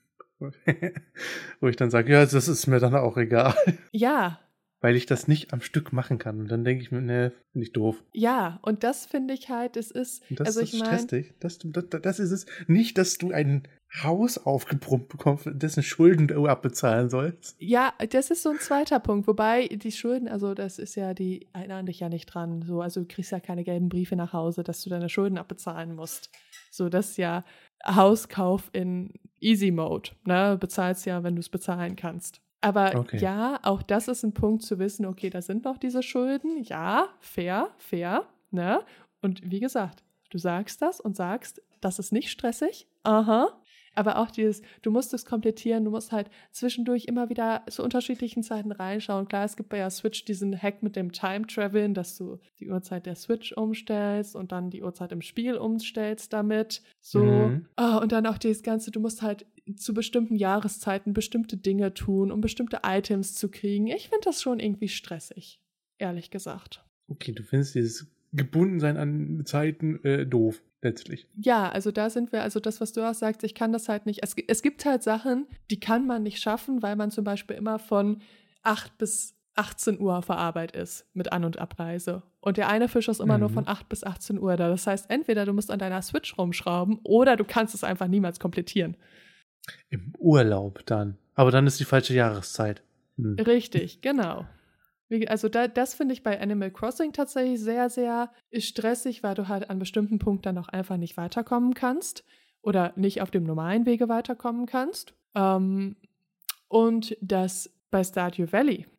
B: Wo ich dann sage, ja, das ist mir dann auch egal.
A: Ja,
B: Weil ich das nicht am Stück machen kann. Und dann denke ich mir, ne, finde ich doof.
A: ja, und das finde ich halt, es ist,
B: Und das,
A: also
B: das
A: ich meine,
B: stresst dich. Das, das, das ist es. Nicht, dass du ein Haus aufgebrummt bekommst, dessen Schulden du abbezahlen sollst.
A: ja, das ist so ein zweiter Punkt, wobei die Schulden, also das ist ja, die erinnern dich ja nicht dran, so, also du kriegst ja keine gelben Briefe nach Hause, dass du deine Schulden abbezahlen musst. So, das ist ja Hauskauf in Easy Mode, ne, bezahlst ja, wenn du es bezahlen kannst. Aber
B: Okay.
A: ja, auch das ist ein Punkt zu wissen, okay, da sind noch diese Schulden, ja, fair, fair, ne, und wie gesagt, du sagst das und sagst, das ist nicht stressig, aha. Aber auch dieses, du musst es komplettieren, du musst halt zwischendurch immer wieder zu unterschiedlichen Zeiten reinschauen. Klar, es gibt bei der Switch diesen Hack mit dem Time-Traveln, dass du die Uhrzeit der Switch umstellst und dann die Uhrzeit im Spiel umstellst damit. So.
B: Mhm.
A: Ah, und dann auch dieses Ganze, du musst halt zu bestimmten Jahreszeiten bestimmte Dinge tun, um bestimmte Items zu kriegen. Ich finde das schon irgendwie stressig, ehrlich gesagt.
B: Okay, du findest dieses Gebundensein an Zeiten äh, doof, letztlich.
A: Ja, also da sind wir, also das, was du auch sagst, ich kann das halt nicht. Es, es gibt halt Sachen, die kann man nicht schaffen, weil man zum Beispiel immer von acht bis achtzehn Uhr auf der Arbeit ist mit An- und Abreise. Und der eine Fisch ist immer
B: Mhm.
A: nur von acht bis achtzehn Uhr da. Das heißt, entweder du musst an deiner Switch rumschrauben oder du kannst es einfach niemals komplettieren.
B: Im Urlaub dann. Aber dann ist die falsche Jahreszeit. Hm.
A: Richtig, genau. Wie- Also da, das finde ich bei Animal Crossing tatsächlich sehr, sehr stressig, weil du halt an bestimmten Punkten dann auch einfach nicht weiterkommen kannst oder nicht auf dem normalen Wege weiterkommen kannst. Ähm, und das bei Stardew Valley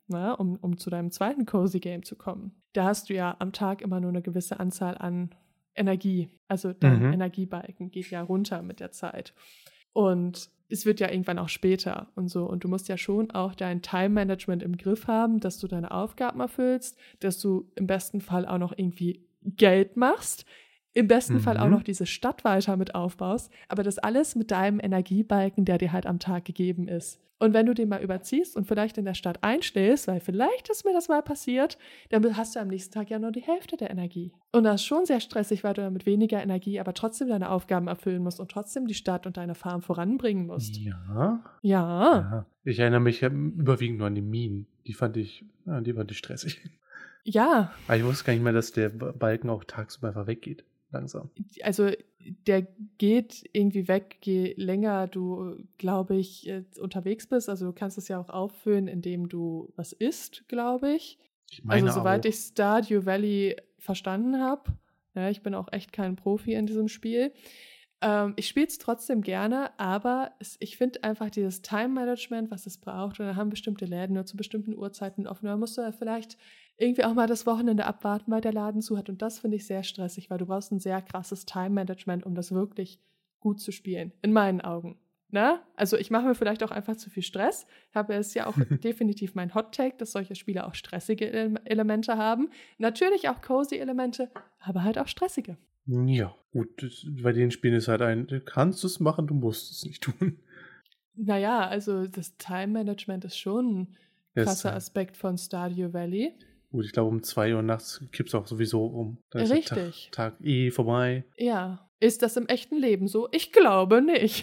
A: na, um, um zu deinem zweiten Cozy Game zu kommen. Da hast du ja am Tag immer nur eine gewisse Anzahl an Energie. Also dein
B: Mhm.
A: Energiebalken geht ja runter mit der Zeit. Und es wird ja irgendwann auch später und so. Und du musst ja schon auch dein Time-Management im Griff haben, dass du deine Aufgaben erfüllst, dass du im besten Fall auch noch irgendwie Geld machst, im besten
B: Mhm.
A: Fall auch noch diese Stadt weiter mit aufbaust, aber das alles mit deinem Energiebalken, der dir halt am Tag gegeben ist. Und wenn du den mal überziehst und vielleicht in der Stadt einschläfst, weil vielleicht ist mir das mal passiert, dann hast du am nächsten Tag ja nur die Hälfte der Energie. Und das ist schon sehr stressig, weil du dann mit weniger Energie aber trotzdem deine Aufgaben erfüllen musst und trotzdem die Stadt und deine Farm voranbringen musst.
B: Ja.
A: Ja.
B: ja. Ich erinnere mich ja überwiegend nur an die Minen. Die fand ich, ja, die fand ich stressig.
A: Ja.
B: Aber ich wusste gar nicht mehr, dass der Balken auch tagsüber einfach weggeht. Langsam.
A: Also der geht irgendwie weg, je länger du, glaube ich, unterwegs bist. Also du kannst es ja auch auffüllen, indem du was isst, glaube ich.
B: Ich meine
A: also soweit
B: auch.
A: ich Stardew Valley verstanden habe. Ja, ich bin auch echt kein Profi in diesem Spiel. Ähm, ich spiele es trotzdem gerne, aber es, ich finde einfach dieses Time-Management, was es braucht, und da haben bestimmte Läden nur zu bestimmten Uhrzeiten offen. Da musst du ja vielleicht irgendwie auch mal das Wochenende abwarten, weil der Laden zu hat. Und das finde ich sehr stressig, weil du brauchst ein sehr krasses Time-Management, um das wirklich gut zu spielen, in meinen Augen. Ne? Also ich mache mir vielleicht auch einfach zu viel Stress. Habe es ja auch definitiv mein Hot-Take, dass solche Spiele auch stressige Ele- Elemente haben. Natürlich auch cozy Elemente, aber halt auch stressige.
B: Ja, gut, das, bei den Spielen ist halt ein, du kannst es machen, du musst es nicht tun.
A: Naja, also das Time-Management ist schon ein krasser Aspekt von Stardew Valley.
B: Gut, ich glaube, um zwei Uhr nachts kippt es auch sowieso um. Dann ist
A: Richtig.
B: Der Tag, Tag eh vorbei.
A: Ja. Ist das im echten Leben so? Ich glaube nicht.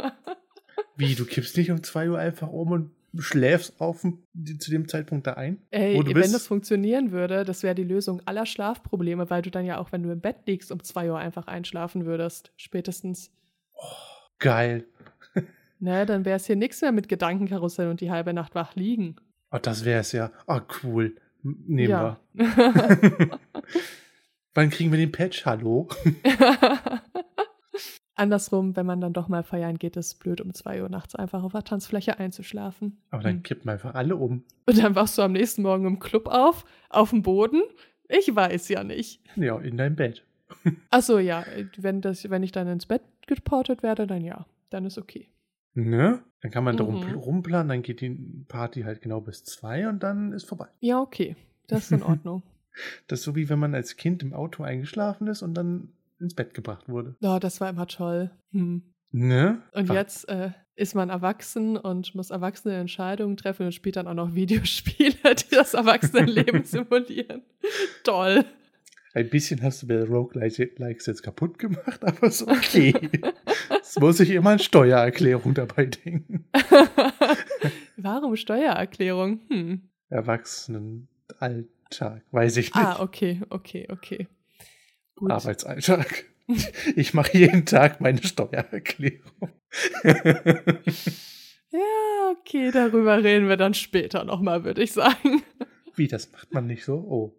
B: Wie, du kippst nicht um zwei Uhr einfach um und schläfst auf zu dem Zeitpunkt da ein?
A: Ey,
B: wo du
A: wenn
B: bist?
A: das funktionieren würde, das wäre die Lösung aller Schlafprobleme, weil du dann ja auch, wenn du im Bett liegst, um zwei Uhr einfach einschlafen würdest. Spätestens.
B: Oh, geil.
A: Ne, dann wäre es hier nichts mehr mit Gedankenkarussell und die halbe Nacht wach liegen.
B: Oh, das wäre es ja. Oh, cool. Nehmen
A: ja.
B: wir. Wann kriegen wir den Patch? Hallo?
A: Andersrum, wenn man dann doch mal feiern geht, ist es blöd, um zwei Uhr nachts einfach auf der Tanzfläche einzuschlafen.
B: Aber dann
A: Hm.
B: kippen einfach alle um.
A: Und dann wachst du am nächsten Morgen im Club auf, auf dem Boden. Ich weiß ja nicht.
B: Ja, in dein Bett.
A: Ach so, ja. Wenn, das, wenn ich dann ins Bett geportet werde, dann ja. Dann ist okay.
B: Ne? Dann kann man
A: Mhm.
B: darum rumplanen, dann geht die Party halt genau bis zwei und dann ist vorbei.
A: Ja, okay. Das ist in Ordnung.
B: Das ist so wie wenn man als Kind im Auto eingeschlafen ist und dann ins Bett gebracht wurde.
A: Ja, das war immer toll. Hm.
B: Ne?
A: Und
B: Ach,
A: jetzt äh, ist man erwachsen und muss erwachsene Entscheidungen treffen und spielt dann auch noch Videospiele, die das Erwachsenenleben simulieren. Toll.
B: ein bisschen hast du bei Roguelikes jetzt kaputt gemacht, aber ist okay. Es muss ich immer an Steuererklärung dabei denken.
A: Warum Steuererklärung? Hm.
B: Erwachsenenalltag, weiß ich nicht.
A: Ah, okay, okay, okay. Gut.
B: Arbeitsalltag. Ich mache jeden Tag meine Steuererklärung.
A: Ja, okay, darüber reden wir dann später nochmal, würde ich sagen.
B: Wie, das macht man nicht so? Oh.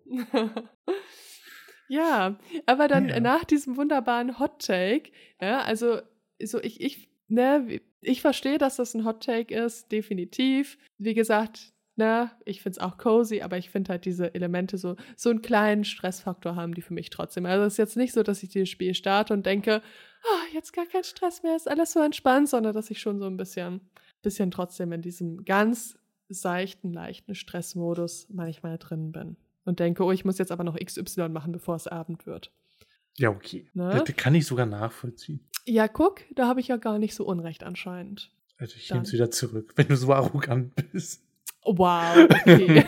A: Ja, aber dann
B: Ja.
A: nach diesem wunderbaren Hot Take, ja, also so ich, ich, ne, ich verstehe, dass das ein Hot Take ist, definitiv. Wie gesagt, ne, ich finde es auch cozy, aber ich finde halt diese Elemente so, so einen kleinen Stressfaktor haben die für mich trotzdem. Also es ist jetzt nicht so, dass ich dieses Spiel starte und denke, oh, jetzt gar kein Stress mehr, ist alles so entspannt, sondern dass ich schon so ein bisschen, bisschen trotzdem in diesem ganz seichten, leichten Stressmodus manchmal drin bin. Und denke, oh, ich muss jetzt aber noch X Y machen, bevor es Abend wird.
B: Ja, okay.
A: Ne?
B: Das kann ich sogar nachvollziehen.
A: Ja, guck, da habe ich ja gar nicht so Unrecht anscheinend.
B: Also ich
A: Dann.
B: nehme es wieder zurück, wenn du so arrogant bist.
A: Wow, okay.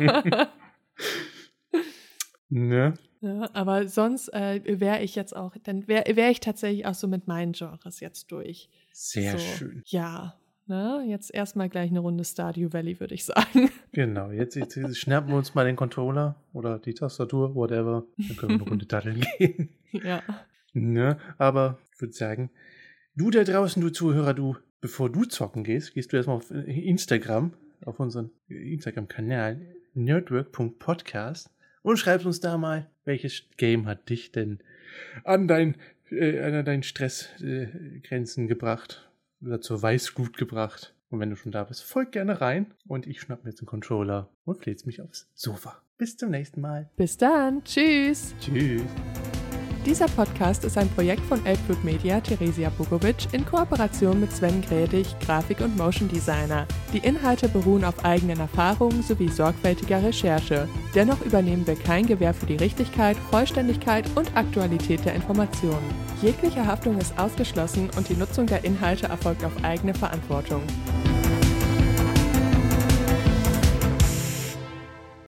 B: Ne?
A: Ja, aber sonst äh, wäre ich jetzt auch, dann wäre wär ich tatsächlich auch so mit meinen Genres jetzt durch.
B: Sehr
A: so,
B: schön.
A: Ja, ne? Jetzt erstmal gleich eine Runde Stardew Valley, würde ich sagen.
B: Genau, jetzt, jetzt, jetzt schnappen wir uns mal den Controller oder die Tastatur, whatever. Dann können wir eine Runde daddeln gehen.
A: Ja.
B: Ne? Aber ich würde sagen, du da draußen, du Zuhörer, du, bevor du zocken gehst, gehst du erstmal auf Instagram, auf unseren Instagram-Kanal nerdwork punkt podcast und schreibst uns da mal, welches Game hat dich denn an, dein, äh, an deinen Stressgrenzen äh, gebracht oder zur Weißglut gebracht. Und wenn du schon da bist, folg gerne rein und ich schnapp mir jetzt einen Controller und fläze mich aufs Sofa. Bis zum nächsten Mal.
A: Bis dann. Tschüss.
B: Tschüss.
A: Dieser Podcast ist ein Projekt von Elbflut Media, Theresia Bogovic, in Kooperation mit Sven Gredig, Grafik- und Motion Designer. Die Inhalte beruhen auf eigenen Erfahrungen sowie sorgfältiger Recherche. Dennoch übernehmen wir kein Gewähr für die Richtigkeit, Vollständigkeit und Aktualität der Informationen. Jegliche Haftung ist ausgeschlossen und die Nutzung der Inhalte erfolgt auf eigene Verantwortung.